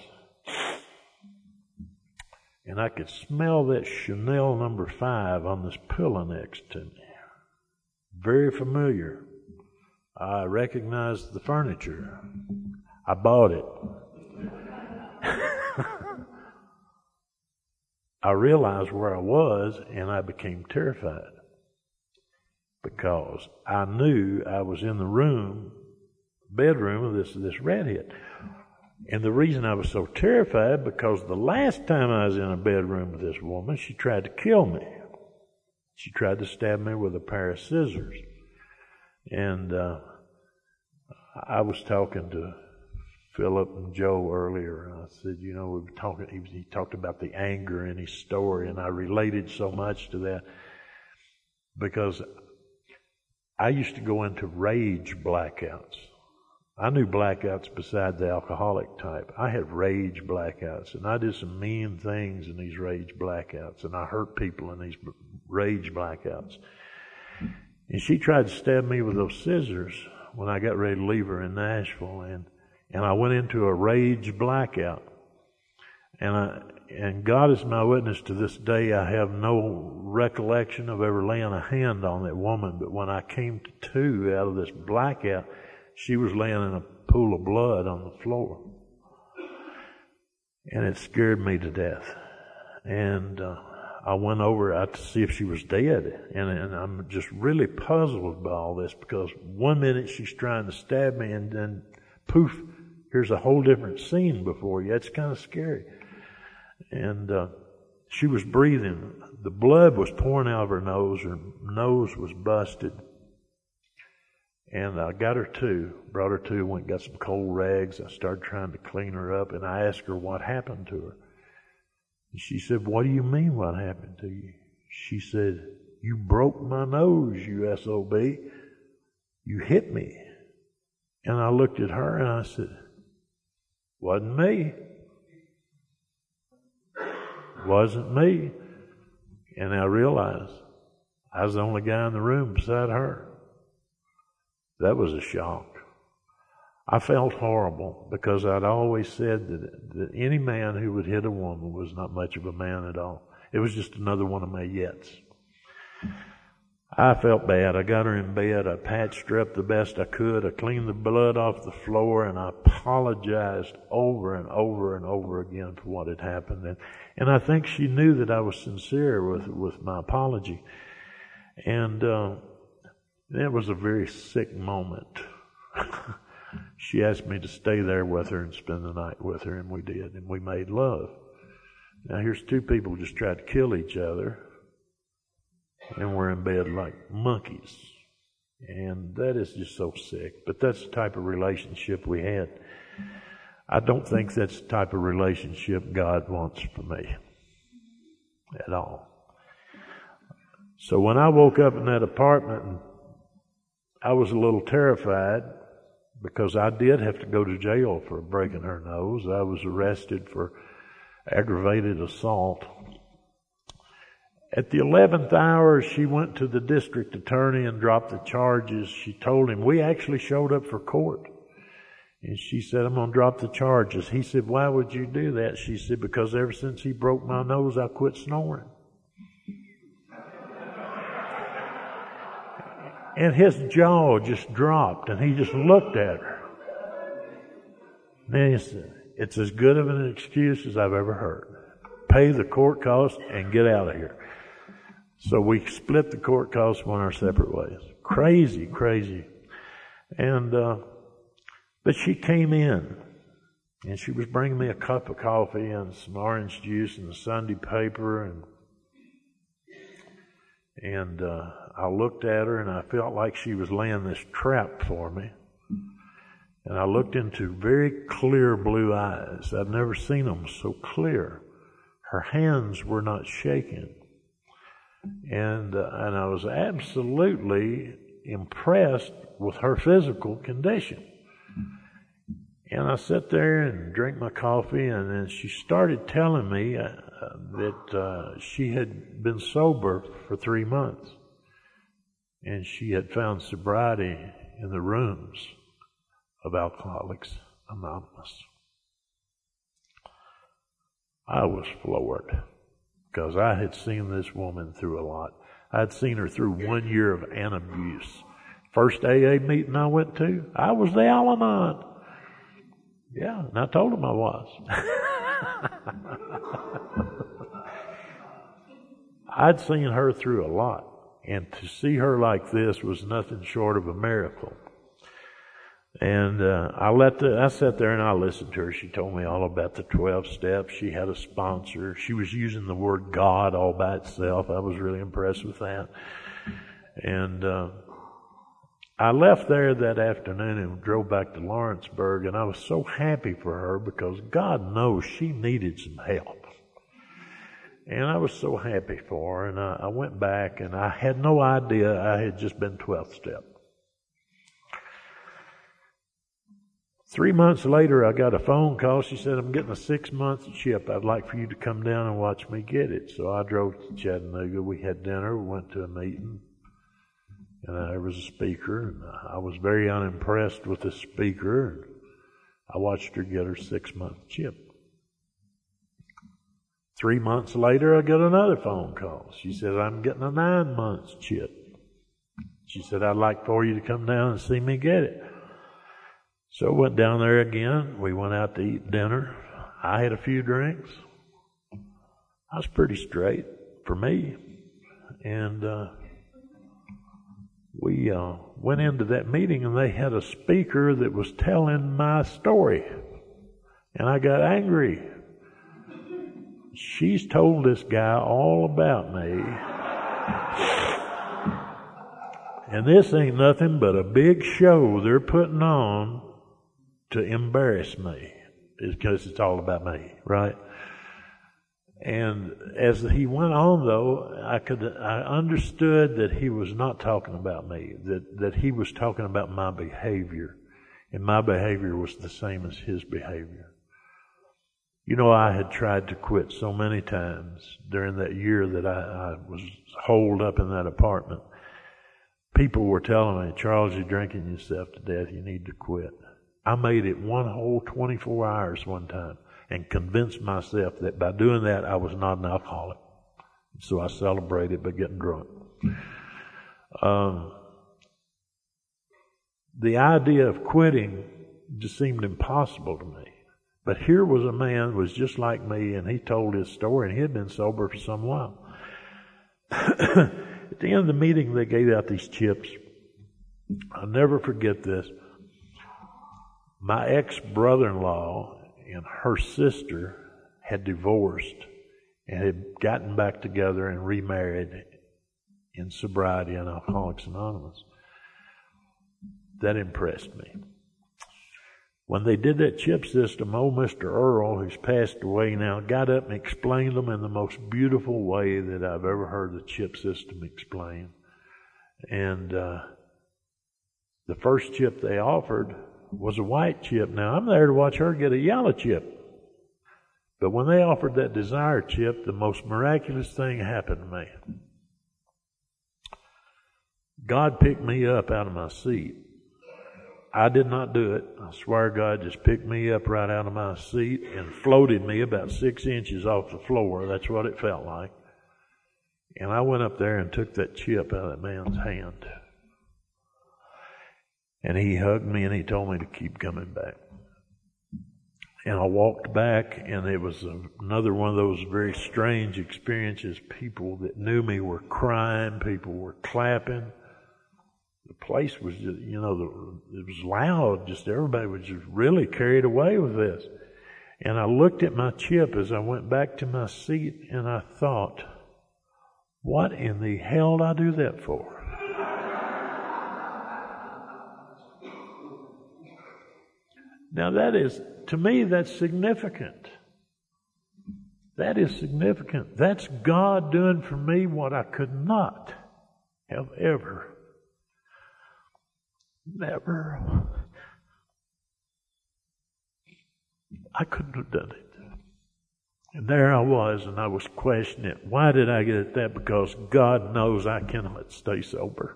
A: and I could smell that Chanel number five on this pillow next to me. Very familiar. I recognized the furniture. I bought it. I realized where I was, and I became terrified because I knew I was in the room, bedroom of this this redhead. And the reason I was so terrified, because the last time I was in a bedroom with this woman, she tried to kill me. She tried to stab me with a pair of scissors. And uh, I was talking to Philip and Joe earlier, and I said, you know, we were talking, he, he talked about the anger in his story, and I related so much to that because I used to go into rage blackouts. I knew blackouts beside the alcoholic type. I had rage blackouts, and I did some mean things in these rage blackouts, and I hurt people in these rage blackouts. And she tried to stab me with those scissors when I got ready to leave her in Nashville, and, and I went into a rage blackout. And I, and God is my witness, to this day I have no recollection of ever laying a hand on that woman, but when I came to two out of this blackout, she was laying in a pool of blood on the floor. And it scared me to death. And uh, I went over out to see if she was dead. And, and I'm just really puzzled by all this, because one minute she's trying to stab me, and then poof, here's a whole different scene before you. It's kind of scary. And uh, she was breathing. The blood was pouring out of her nose. Her nose was busted. And I got her to, brought her to, went and got some cold rags. I started trying to clean her up, and I asked her what happened to her. And she said, "What do you mean what happened to you?" She said, "You broke my nose, you S O B. You hit me." And I looked at her and I said, "Wasn't me." It wasn't me. And I realized I was the only guy in the room beside her. That was a shock. I felt horrible because I'd always said that, that any man who would hit a woman was not much of a man at all. It was just another one of my yets. I felt bad. I got her in bed. I patched her up the best I could. I cleaned the blood off the floor, and I apologized over and over and over again for what had happened. And, and I think she knew that I was sincere with, with my apology. And uh, it was a very sick moment. She asked me to stay there with her and spend the night with her, and we did, and we made love. Now here's two people who just tried to kill each other, and we're in bed like monkeys. And that is just so sick. But that's the type of relationship we had. I don't think that's the type of relationship God wants for me at all. So when I woke up in that apartment, I was a little terrified because I did have to go to jail for breaking her nose. I was arrested for aggravated assault. At the eleventh hour, she went to the district attorney and dropped the charges. She told him, we actually showed up for court. And she said, I'm going to drop the charges. He said, why would you do that? She said, because ever since he broke my nose, I quit snoring. And his jaw just dropped, and he just looked at her. Then he said, it's as good of an excuse as I've ever heard. Pay the court costs and get out of here. So we split the court costs, went our separate ways. Crazy, crazy. And, uh, but she came in, and she was bringing me a cup of coffee and some orange juice and a Sunday paper, and, and, uh, I looked at her and I felt like she was laying this trap for me. And I looked into very clear blue eyes. I'd never seen them so clear. Her hands were not shaking. And, uh, and I was absolutely impressed with her physical condition. And I sat there and drank my coffee, and then she started telling me uh, that uh, she had been sober for three months. And she had found sobriety in the rooms of Alcoholics Anonymous. I was floored because I had seen this woman through a lot. I had seen her through one year of an abuse. First A A meeting I went to, I was the Al-Anon. Yeah, and I told him I was. I'd seen her through a lot. And to see her like this was nothing short of a miracle. And uh, I let the, I sat there and I listened to her. She told me all about the twelve steps. She had a sponsor. She was using the word God all by itself. I was really impressed with that. And uh, I left there that afternoon and drove back to Lawrenceburg, and I was so happy for her because God knows she needed some help. And I was so happy for her, and I, I went back, and I had no idea I had just been twelfth step. Three months later, I got a phone call. She said, I'm getting a six-month chip. I'd like for you to come down and watch me get it. So I drove to Chattanooga. We had dinner. We went to a meeting, and I, there was a speaker, and I was very unimpressed with the speaker. And I watched her get her six-month chip. Three months later, I got another phone call. She said, I'm getting a nine months chip. She said, I'd like for you to come down and see me get it. So I went down there again. We went out to eat dinner. I had a few drinks. I was pretty straight for me. And uh, we uh, went into that meeting, and they had a speaker that was telling my story. And I got angry. She's told this guy all about me. And this ain't nothing but a big show they're putting on to embarrass me. Because it's all about me, right? And as he went on, though, I could I understood that he was not talking about me, that, that he was talking about my behavior. And my behavior was the same as his behavior. You know, I had tried to quit so many times during that year that I, I was holed up in that apartment. People were telling me, Charles, you're drinking yourself to death. You need to quit. I made it one whole twenty-four hours one time and convinced myself that by doing that, I was not an alcoholic. So I celebrated by getting drunk. Um, the idea of quitting just seemed impossible to me. But here was a man who was just like me, and he told his story, and he had been sober for some while. At the end of the meeting, they gave out these chips. I'll never forget this. My ex-brother-in-law and her sister had divorced and had gotten back together and remarried in sobriety and Alcoholics Anonymous. That impressed me. When they did that chip system, old Mister Earl, who's passed away now, got up and explained them in the most beautiful way that I've ever heard the chip system explained. And uh, the first chip they offered was a white chip. Now, I'm there to watch her get a yellow chip. But when they offered that desire chip, the most miraculous thing happened to me. God picked me up out of my seat. I did not do it. I swear God just picked me up right out of my seat and floated me about six inches off the floor. That's what it felt like. And I went up there and took that chip out of that man's hand. And he hugged me and he told me to keep coming back. And I walked back, and it was another one of those very strange experiences. People that knew me were crying. People were clapping. The place was just, you know, the, it was loud. Just everybody was just really carried away with this. And I looked at my chip as I went back to my seat, and I thought, what in the hell did I do that for? Now that is, to me, that's significant. That is significant. That's God doing for me what I could not have ever Never. I couldn't have done it. And there I was, and I was questioning it. Why did I get that? Because God knows I cannot stay sober.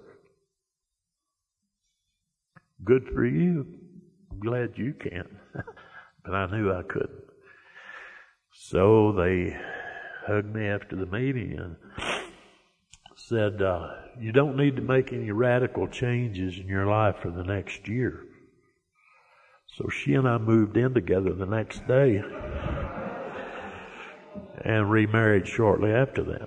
A: Good for you. I'm glad you can. But I knew I couldn't. So they hugged me after the meeting and said, uh, you don't need to make any radical changes in your life for the next year. So she and I moved in together the next day and remarried shortly after that.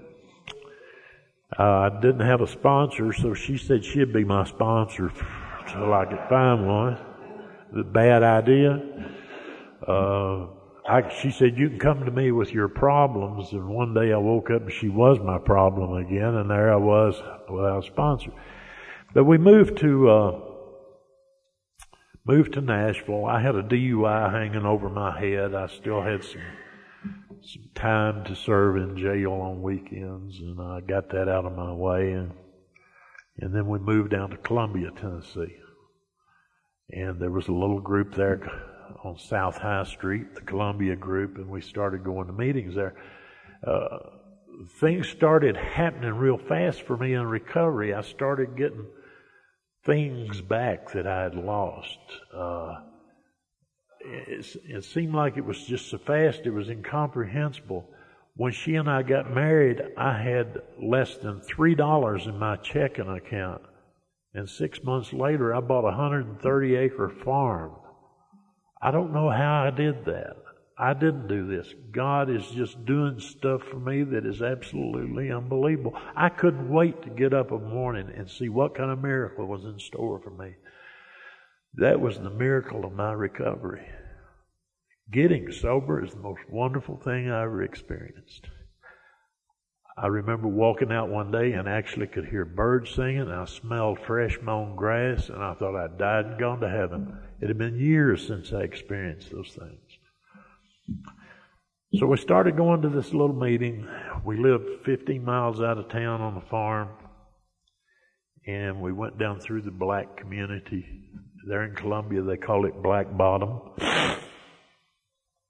A: Uh, I didn't have a sponsor, so she said she'd be my sponsor until I could find one. The bad idea. Uh, I, she said, you can come to me with your problems. And one day I woke up and she was my problem again. And there I was without a sponsor. But we moved to, uh, moved to Nashville. I had a D U I hanging over my head. I still had some, some time to serve in jail on weekends. And I got that out of my way. And, and then we moved down to Columbia, Tennessee. And there was a little group there on South High Street, the Columbia group, and we started going to meetings there. Uh, things started happening real fast for me in recovery. I started getting things back that I had lost. Uh, it, it seemed like it was just so fast, it was incomprehensible. When she and I got married, I had less than three dollars in my checking account. And six months later, I bought a one hundred thirty acre farm. I don't know how I did that. I didn't do this. God is just doing stuff for me that is absolutely unbelievable. I couldn't wait to get up in the morning and see what kind of miracle was in store for me. That was the miracle of my recovery. Getting sober is the most wonderful thing I ever experienced. I remember walking out one day and actually could hear birds singing, and I smelled fresh mown grass, and I thought I'd died and gone to heaven. It had been years since I experienced those things. So we started going to this little meeting. We lived fifteen miles out of town on the farm, and we went down through the black community. There in Columbia, they call it Black Bottom.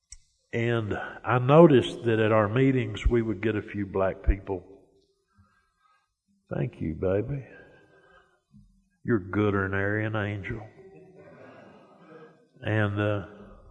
A: And I noticed that at our meetings we would get a few black people. Thank you, baby. You're gooder than Aryan Angel. And uh,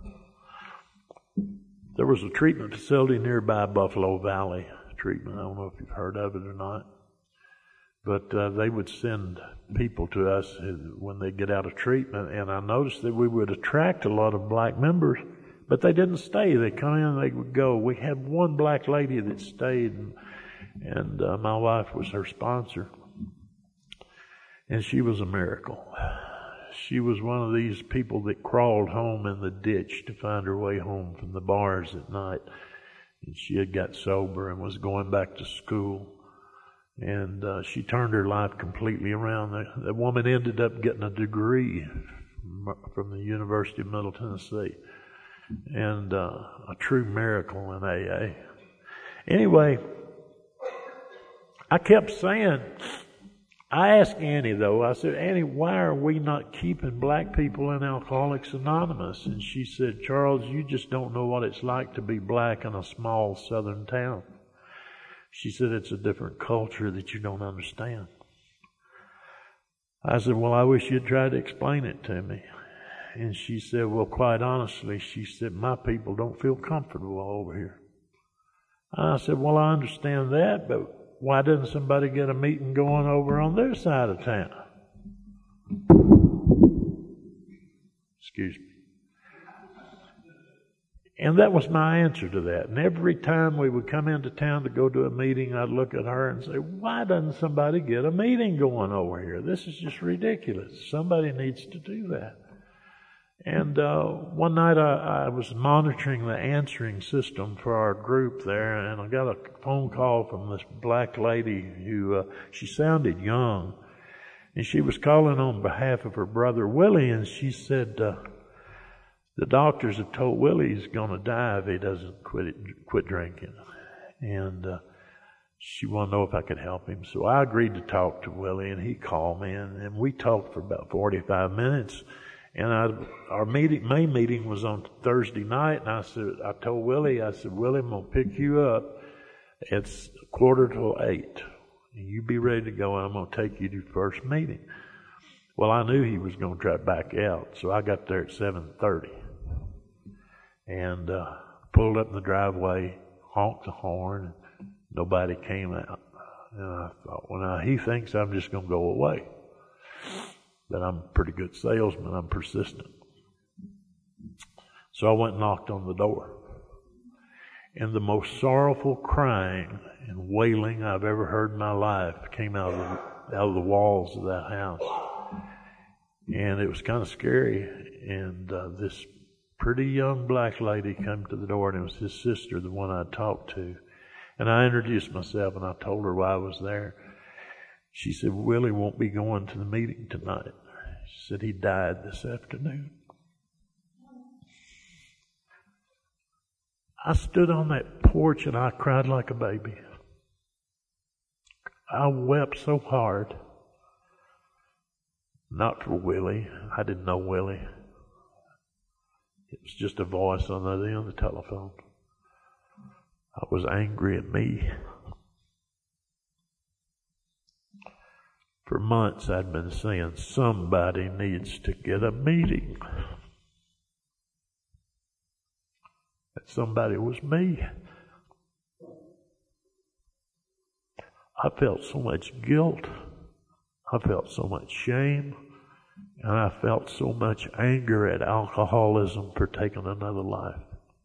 A: there was a treatment facility nearby, Buffalo Valley Treatment. I don't know if you've heard of it or not. But uh, they would send people to us when they get out of treatment. And I noticed that we would attract a lot of black members, but they didn't stay. They come in, they would go. We had one black lady that stayed, and, and uh, my wife was her sponsor. And she was a miracle. She was one of these people that crawled home in the ditch to find her way home from the bars at night. And she had got sober and was going back to school. And uh, she turned her life completely around. The, the woman ended up getting a degree from, from the University of Middle Tennessee. And uh, a true miracle in A A. Anyway, I kept saying, I asked Annie though, I said, Annie, why are we not keeping black people in Alcoholics Anonymous? And she said, Charles, you just don't know what it's like to be black in a small southern town. She said, it's a different culture that you don't understand. I said, well, I wish you'd try to explain it to me. And she said, well, quite honestly, she said, my people don't feel comfortable over here. I said, well, I understand that, but why doesn't somebody get a meeting going over on their side of town? Excuse me. And that was my answer to that. And every time we would come into town to go to a meeting, I'd look at her and say, why doesn't somebody get a meeting going over here? This is just ridiculous. Somebody needs to do that. And uh, one night I, I was monitoring the answering system for our group there, and I got a phone call from this black lady who, uh, she sounded young, and she was calling on behalf of her brother Willie, and she said, uh, the doctors have told Willie he's going to die if he doesn't quit it, quit drinking. And uh, she wanted to know if I could help him. So I agreed to talk to Willie, and he called me, and, and we talked for about forty-five minutes. And I, our meeting, main meeting was on Thursday night, and I said, I told Willie, I said, Willie, I'm going to pick you up. It's quarter till eight. You be ready to go, and I'm going to take you to your first meeting. Well, I knew he was going to try to back out, so I got there at seven thirty. And uh, pulled up in the driveway, honked the horn, and nobody came out. And I thought, well, now he thinks I'm just going to go away. But I'm a pretty good salesman. I'm persistent. So I went and knocked on the door. And the most sorrowful crying and wailing I've ever heard in my life came out of the, out of the walls of that house. And it was kind of scary. And uh, this pretty young black lady came to the door, and it was his sister, the one I talked to. And I introduced myself, and I told her why I was there. She said, Willie won't be going to the meeting tonight. She said he died this afternoon. I stood on that porch and I cried like a baby. I wept so hard. Not for Willie. I didn't know Willie. It was just a voice on the other end of the telephone. I was angry at me. For months I'd been saying, somebody needs to get a meeting. That somebody was me. I felt so much guilt. I felt so much shame. And I felt so much anger at alcoholism for taking another life.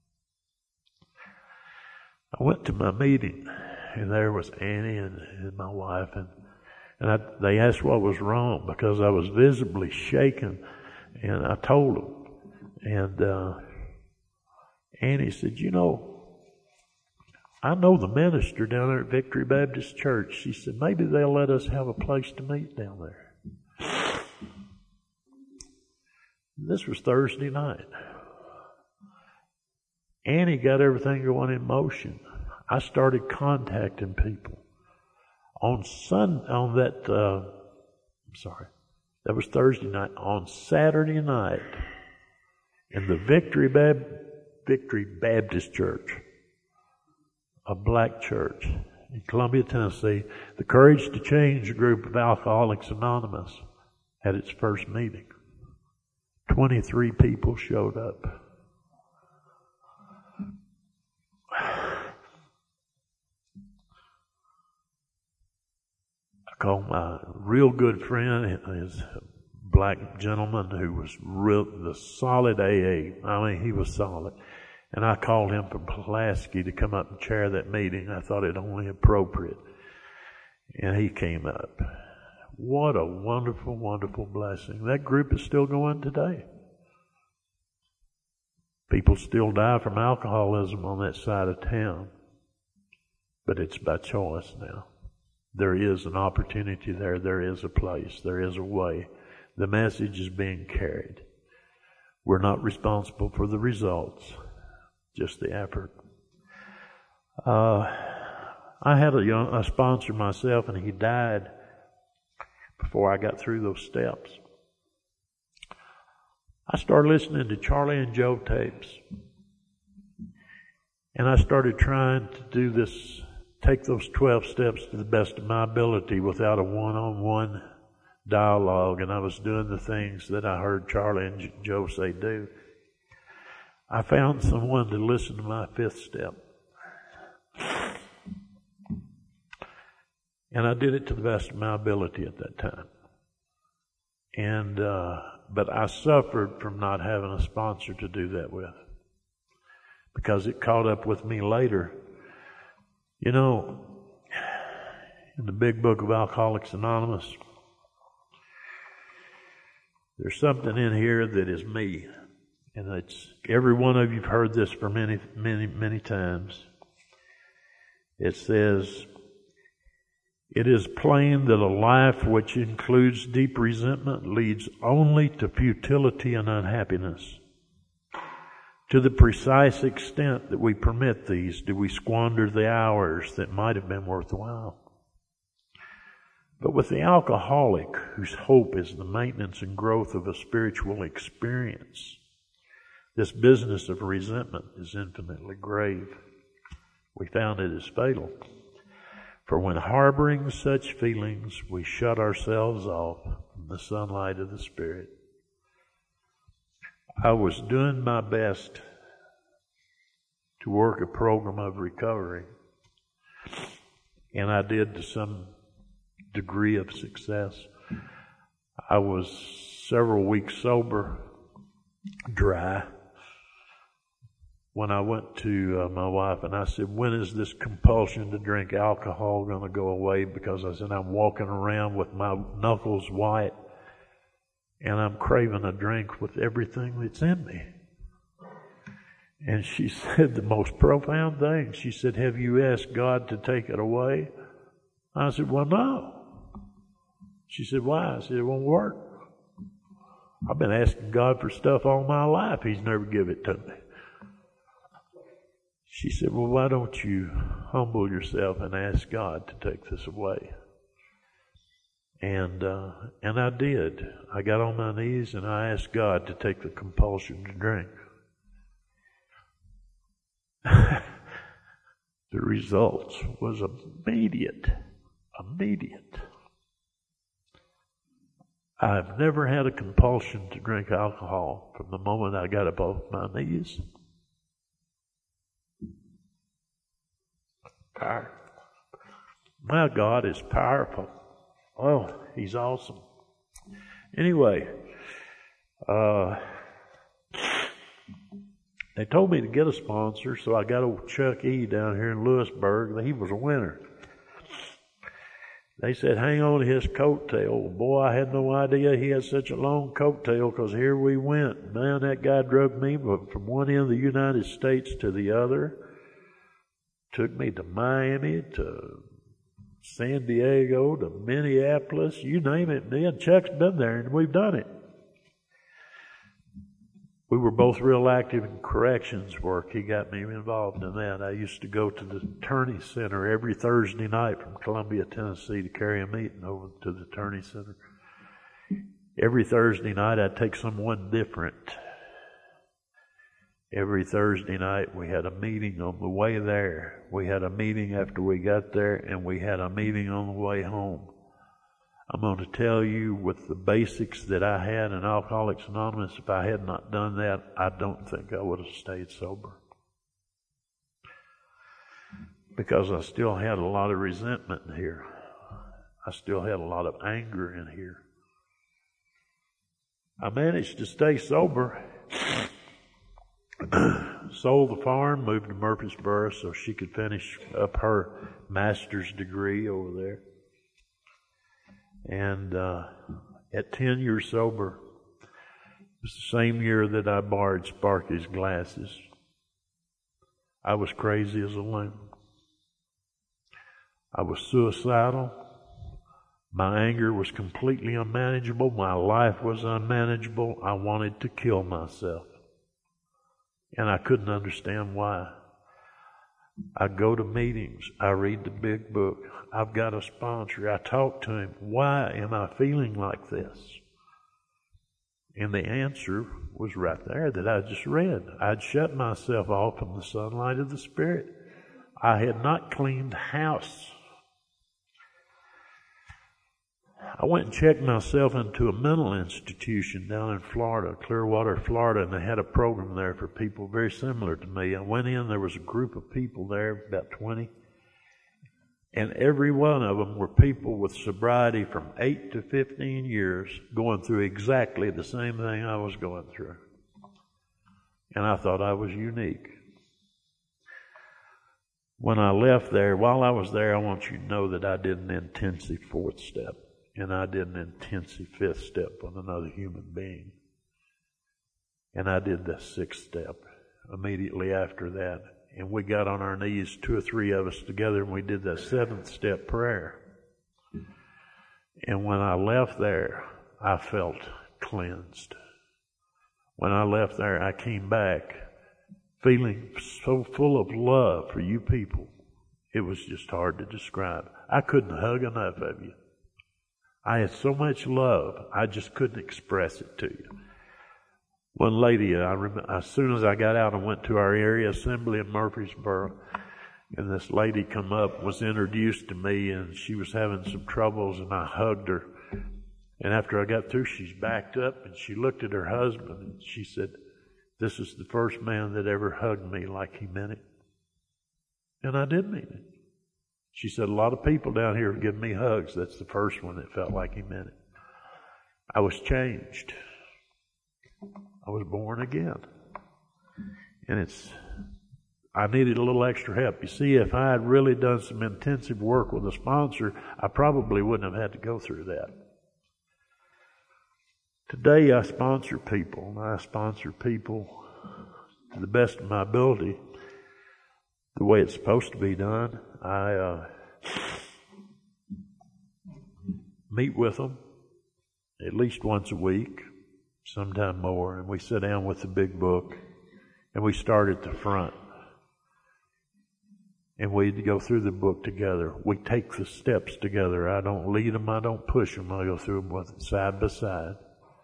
A: I went to my meeting, and there was Annie and, and my wife, and And I, they asked what was wrong because I was visibly shaken, and I told them. And uh, Annie said, you know, I know the minister down there at Victory Baptist Church. She said, maybe they'll let us have a place to meet down there. This was Thursday night. Annie got everything going in motion. I started contacting people. On Sun, on that, uh, I'm sorry, that was Thursday night. On Saturday night, in the Victory Bab- Victory Baptist Church, a black church in Columbia, Tennessee. The Courage to Change group of Alcoholics Anonymous had its first meeting. twenty-three people showed up. I called my real good friend, his black gentleman who was real, the solid A A. I mean, he was solid. And I called him from Pulaski to come up and chair that meeting. I thought it only appropriate. And he came up. What a wonderful, wonderful blessing. That group is still going today. People still die from alcoholism on that side of town. But it's by choice now. There is an opportunity there. There is a place. There is a way. The message is being carried. We're not responsible for the results, just the effort. Uh, I had a, young, a sponsor myself, and he died before I got through those steps. I started listening to Charlie and Joe tapes, and I started trying to do this, take those twelve steps to the best of my ability without a one-on-one dialogue, and I was doing the things that I heard Charlie and Joe say do. I found someone to listen to my fifth step. And I did it to the best of my ability at that time. And, uh, but I suffered from not having a sponsor to do that with. Because it caught up with me later. You know, in the big book of Alcoholics Anonymous, there's something in here that is me. And it's, every one of you've heard this for many, many, many times. It says, it is plain that a life which includes deep resentment leads only to futility and unhappiness. To the precise extent that we permit these, do we squander the hours that might have been worthwhile. But with the alcoholic, whose hope is the maintenance and growth of a spiritual experience, this business of resentment is infinitely grave. We found it is fatal. For when harboring such feelings, we shut ourselves off from the sunlight of the Spirit. I was doing my best to work a program of recovery, and I did to some degree of success. I was several weeks sober, dry, when I went to uh, my wife and I said, when is this compulsion to drink alcohol going to go away? Because I said, I'm walking around with my knuckles white and I'm craving a drink with everything that's in me. And she said the most profound thing. She said, have you asked God to take it away? I said, well, no. She said, why? I said, it won't work. I've been asking God for stuff all my life. He's never given it to me. She said, well, why don't you humble yourself and ask God to take this away? And uh, and I did. I got on my knees and I asked God to take the compulsion to drink. The results was immediate. Immediate. I've never had a compulsion to drink alcohol from the moment I got up off my knees. Power. My God is powerful. Oh, He's awesome. Anyway, uh, they told me to get a sponsor, so I got old Chuck E. down here in Lewisburg. He was a winner. They said, hang on to his coattail. Boy, I had no idea he had such a long coattail, because here we went. Man, that guy drove me from one end of the United States to the other. Took me to Miami, to San Diego, to Minneapolis, you name it. Me and Chuck's been there, and we've done it. We were both real active in corrections work. He got me involved in that. I used to go to the Attorney Center every Thursday night from Columbia, Tennessee, to carry a meeting over to the Attorney Center. Every Thursday night, I'd take someone different. Every Thursday night we had a meeting on the way there. We had a meeting after we got there, and we had a meeting on the way home. I'm going to tell you, with the basics that I had in Alcoholics Anonymous, if I had not done that, I don't think I would have stayed sober. Because I still had a lot of resentment in here. I still had a lot of anger in here. I managed to stay sober. Sold the farm, moved to Murfreesboro so she could finish up her master's degree over there. And uh, at ten years sober, it was the same year that I borrowed Sparky's glasses. I was crazy as a loon. I was suicidal. My anger was completely unmanageable. My life was unmanageable. I wanted to kill myself. And I couldn't understand why. I go to meetings. I read the big book. I've got a sponsor. I talk to him. Why am I feeling like this? And the answer was right there that I just read. I'd shut myself off from the sunlight of the Spirit. I had not cleaned the house. I went and checked myself into a mental institution down in Florida, Clearwater, Florida, and they had a program there for people very similar to me. I went in, there was a group of people there, about twenty, and every one of them were people with sobriety from eight to fifteen years going through exactly the same thing I was going through. And I thought I was unique. When I left there, while I was there, I want you to know that I did an intensive fourth step. And I did an intensive fifth step with another human being. And I did the sixth step immediately after that. And we got on our knees, two or three of us together, and we did that seventh step prayer. And when I left there, I felt cleansed. When I left there, I came back feeling so full of love for you people. It was just hard to describe. I couldn't hug enough of you. I had so much love, I just couldn't express it to you. One lady, I remember, as soon as I got out, I went to our area assembly in Murfreesboro, and this lady come up, was introduced to me, and she was having some troubles, and I hugged her. And after I got through, she's backed up, and she looked at her husband, and she said, "This is the first man that ever hugged me like he meant it." And I did mean it. She said, "A lot of people down here have given me hugs. That's the first one that felt like he meant it." I was changed. I was born again. And it's, I needed a little extra help. You see, if I had really done some intensive work with a sponsor, I probably wouldn't have had to go through that. Today I sponsor people, and I sponsor people to the best of my ability, the way it's supposed to be done. I uh, meet with them at least once a week, sometime more, and we sit down with the big book, and we start at the front. And we go through the book together. We take the steps together. I don't lead them, I don't push them. I go through them with side by side.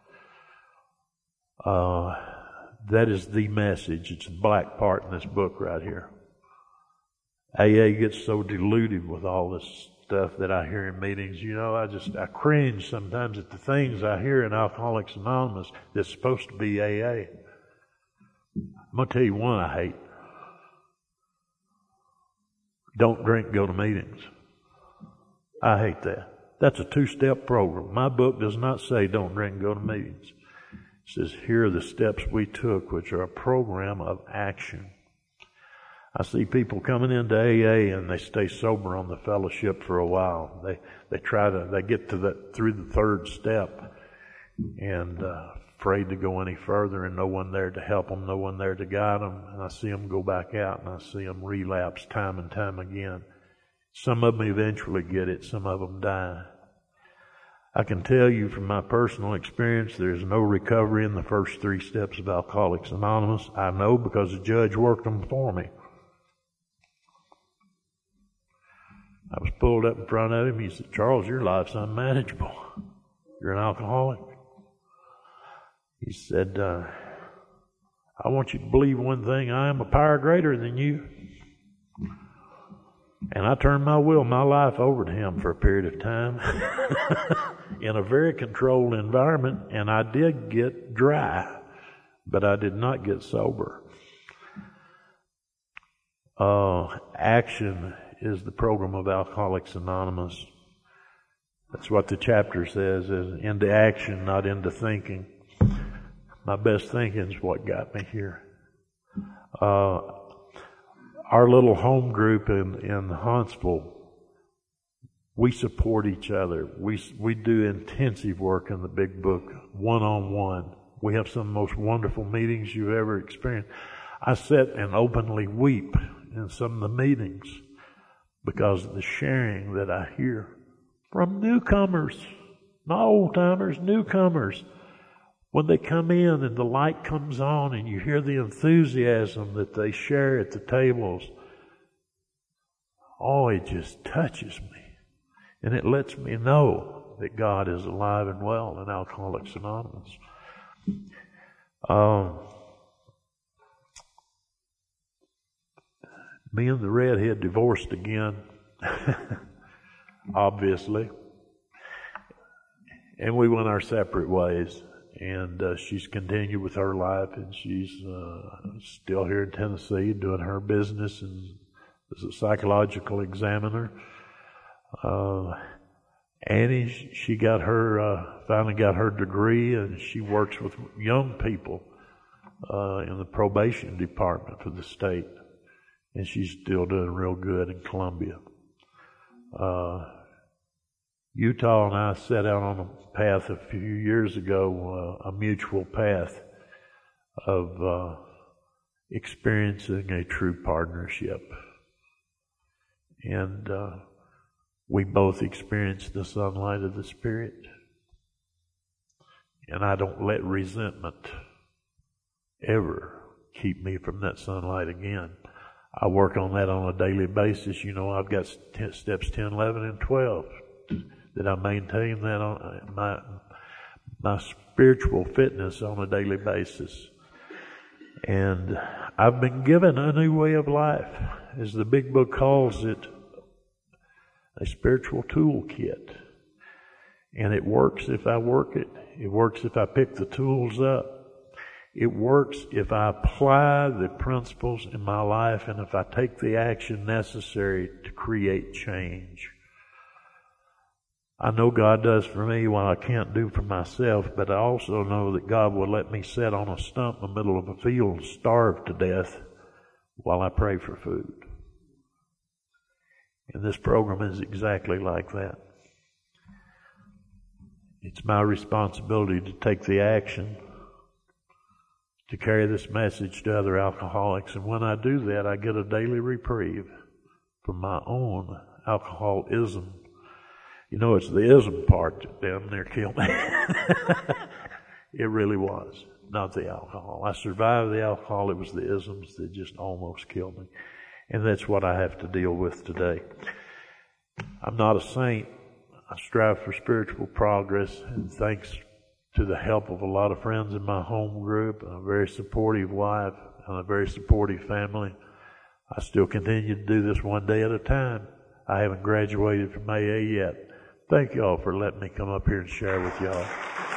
A: Uh, that is the message. It's the black part in this book right here. A A gets so diluted with all this stuff that I hear in meetings. You know, I just, I cringe sometimes at the things I hear in Alcoholics Anonymous that's supposed to be A A. I'm going to tell you one I hate. Don't drink, go to meetings. I hate that. That's a two-step program. My book does not say don't drink, go to meetings. It says here are the steps we took, which are a program of action. I see people coming into A A and they stay sober on the fellowship for a while. They they try to they get to that through the third step and uh, afraid to go any further, and no one there to help them, no one there to guide them. And I see them go back out, and I see them relapse time and time again. Some of them eventually get it. Some of them die. I can tell you from my personal experience, there's no recovery in the first three steps of Alcoholics Anonymous. I know because the judge worked them for me. I was pulled up in front of him. He said, "Charles, your life's unmanageable. You're an alcoholic." He said, uh, I want you to believe one thing, I am a power greater than you. And I turned my will, my life over to him for a period of time in a very controlled environment, and I did get dry, but I did not get sober. Uh, action is the program of Alcoholics Anonymous. That's what the chapter says, is into action, not into thinking. My best thinking is what got me here. Uh, our little home group in, in Huntsville, we support each other. We, we do intensive work in the Big Book, one-on-one. We have some of the most wonderful meetings you've ever experienced. I sit and openly weep in some of the meetings because of the sharing that I hear from newcomers, not old-timers, newcomers. When they come in and the light comes on and you hear the enthusiasm that they share at the tables, oh, it just touches me. And it lets me know that God is alive and well in Alcoholics Anonymous. Um, me and the redhead divorced again, obviously. And we went our separate ways. And uh, she's continued with her life, and she's uh, still here in Tennessee doing her business and as a psychological examiner. Uh, Annie, she got her, uh, finally got her degree, and she works with young people uh, in the probation department for the state. And she's still doing real good in Columbia. Uh, Utah and I set out on a path a few years ago, uh, a mutual path of uh, experiencing a true partnership. And uh, we both experienced the sunlight of the Spirit. And I don't let resentment ever keep me from that sunlight again. I work on that on a daily basis. You know, I've got t- steps ten, eleven, and twelve. That I maintain that on my my spiritual fitness on a daily basis. And I've been given a new way of life, as the Big Book calls it, a spiritual toolkit. And it works if I work it. It works if I pick the tools up. It works if I apply the principles in my life and if I take the action necessary to create change. I know God does for me what I can't do for myself, but I also know that God will let me sit on a stump in the middle of a field and starve to death while I pray for food. And this program is exactly like that. It's my responsibility to take the action to carry this message to other alcoholics. And when I do that, I get a daily reprieve from my own alcoholism. You know, it's the ism part that down there killed me. It really was, not the alcohol. I survived the alcohol. It was the isms that just almost killed me. And that's what I have to deal with today. I'm not a saint. I strive for spiritual progress, and thanks to the help of a lot of friends in my home group, a very supportive wife, and a very supportive family, I still continue to do this one day at a time. I haven't graduated from A A yet. Thank y'all for letting me come up here and share with y'all.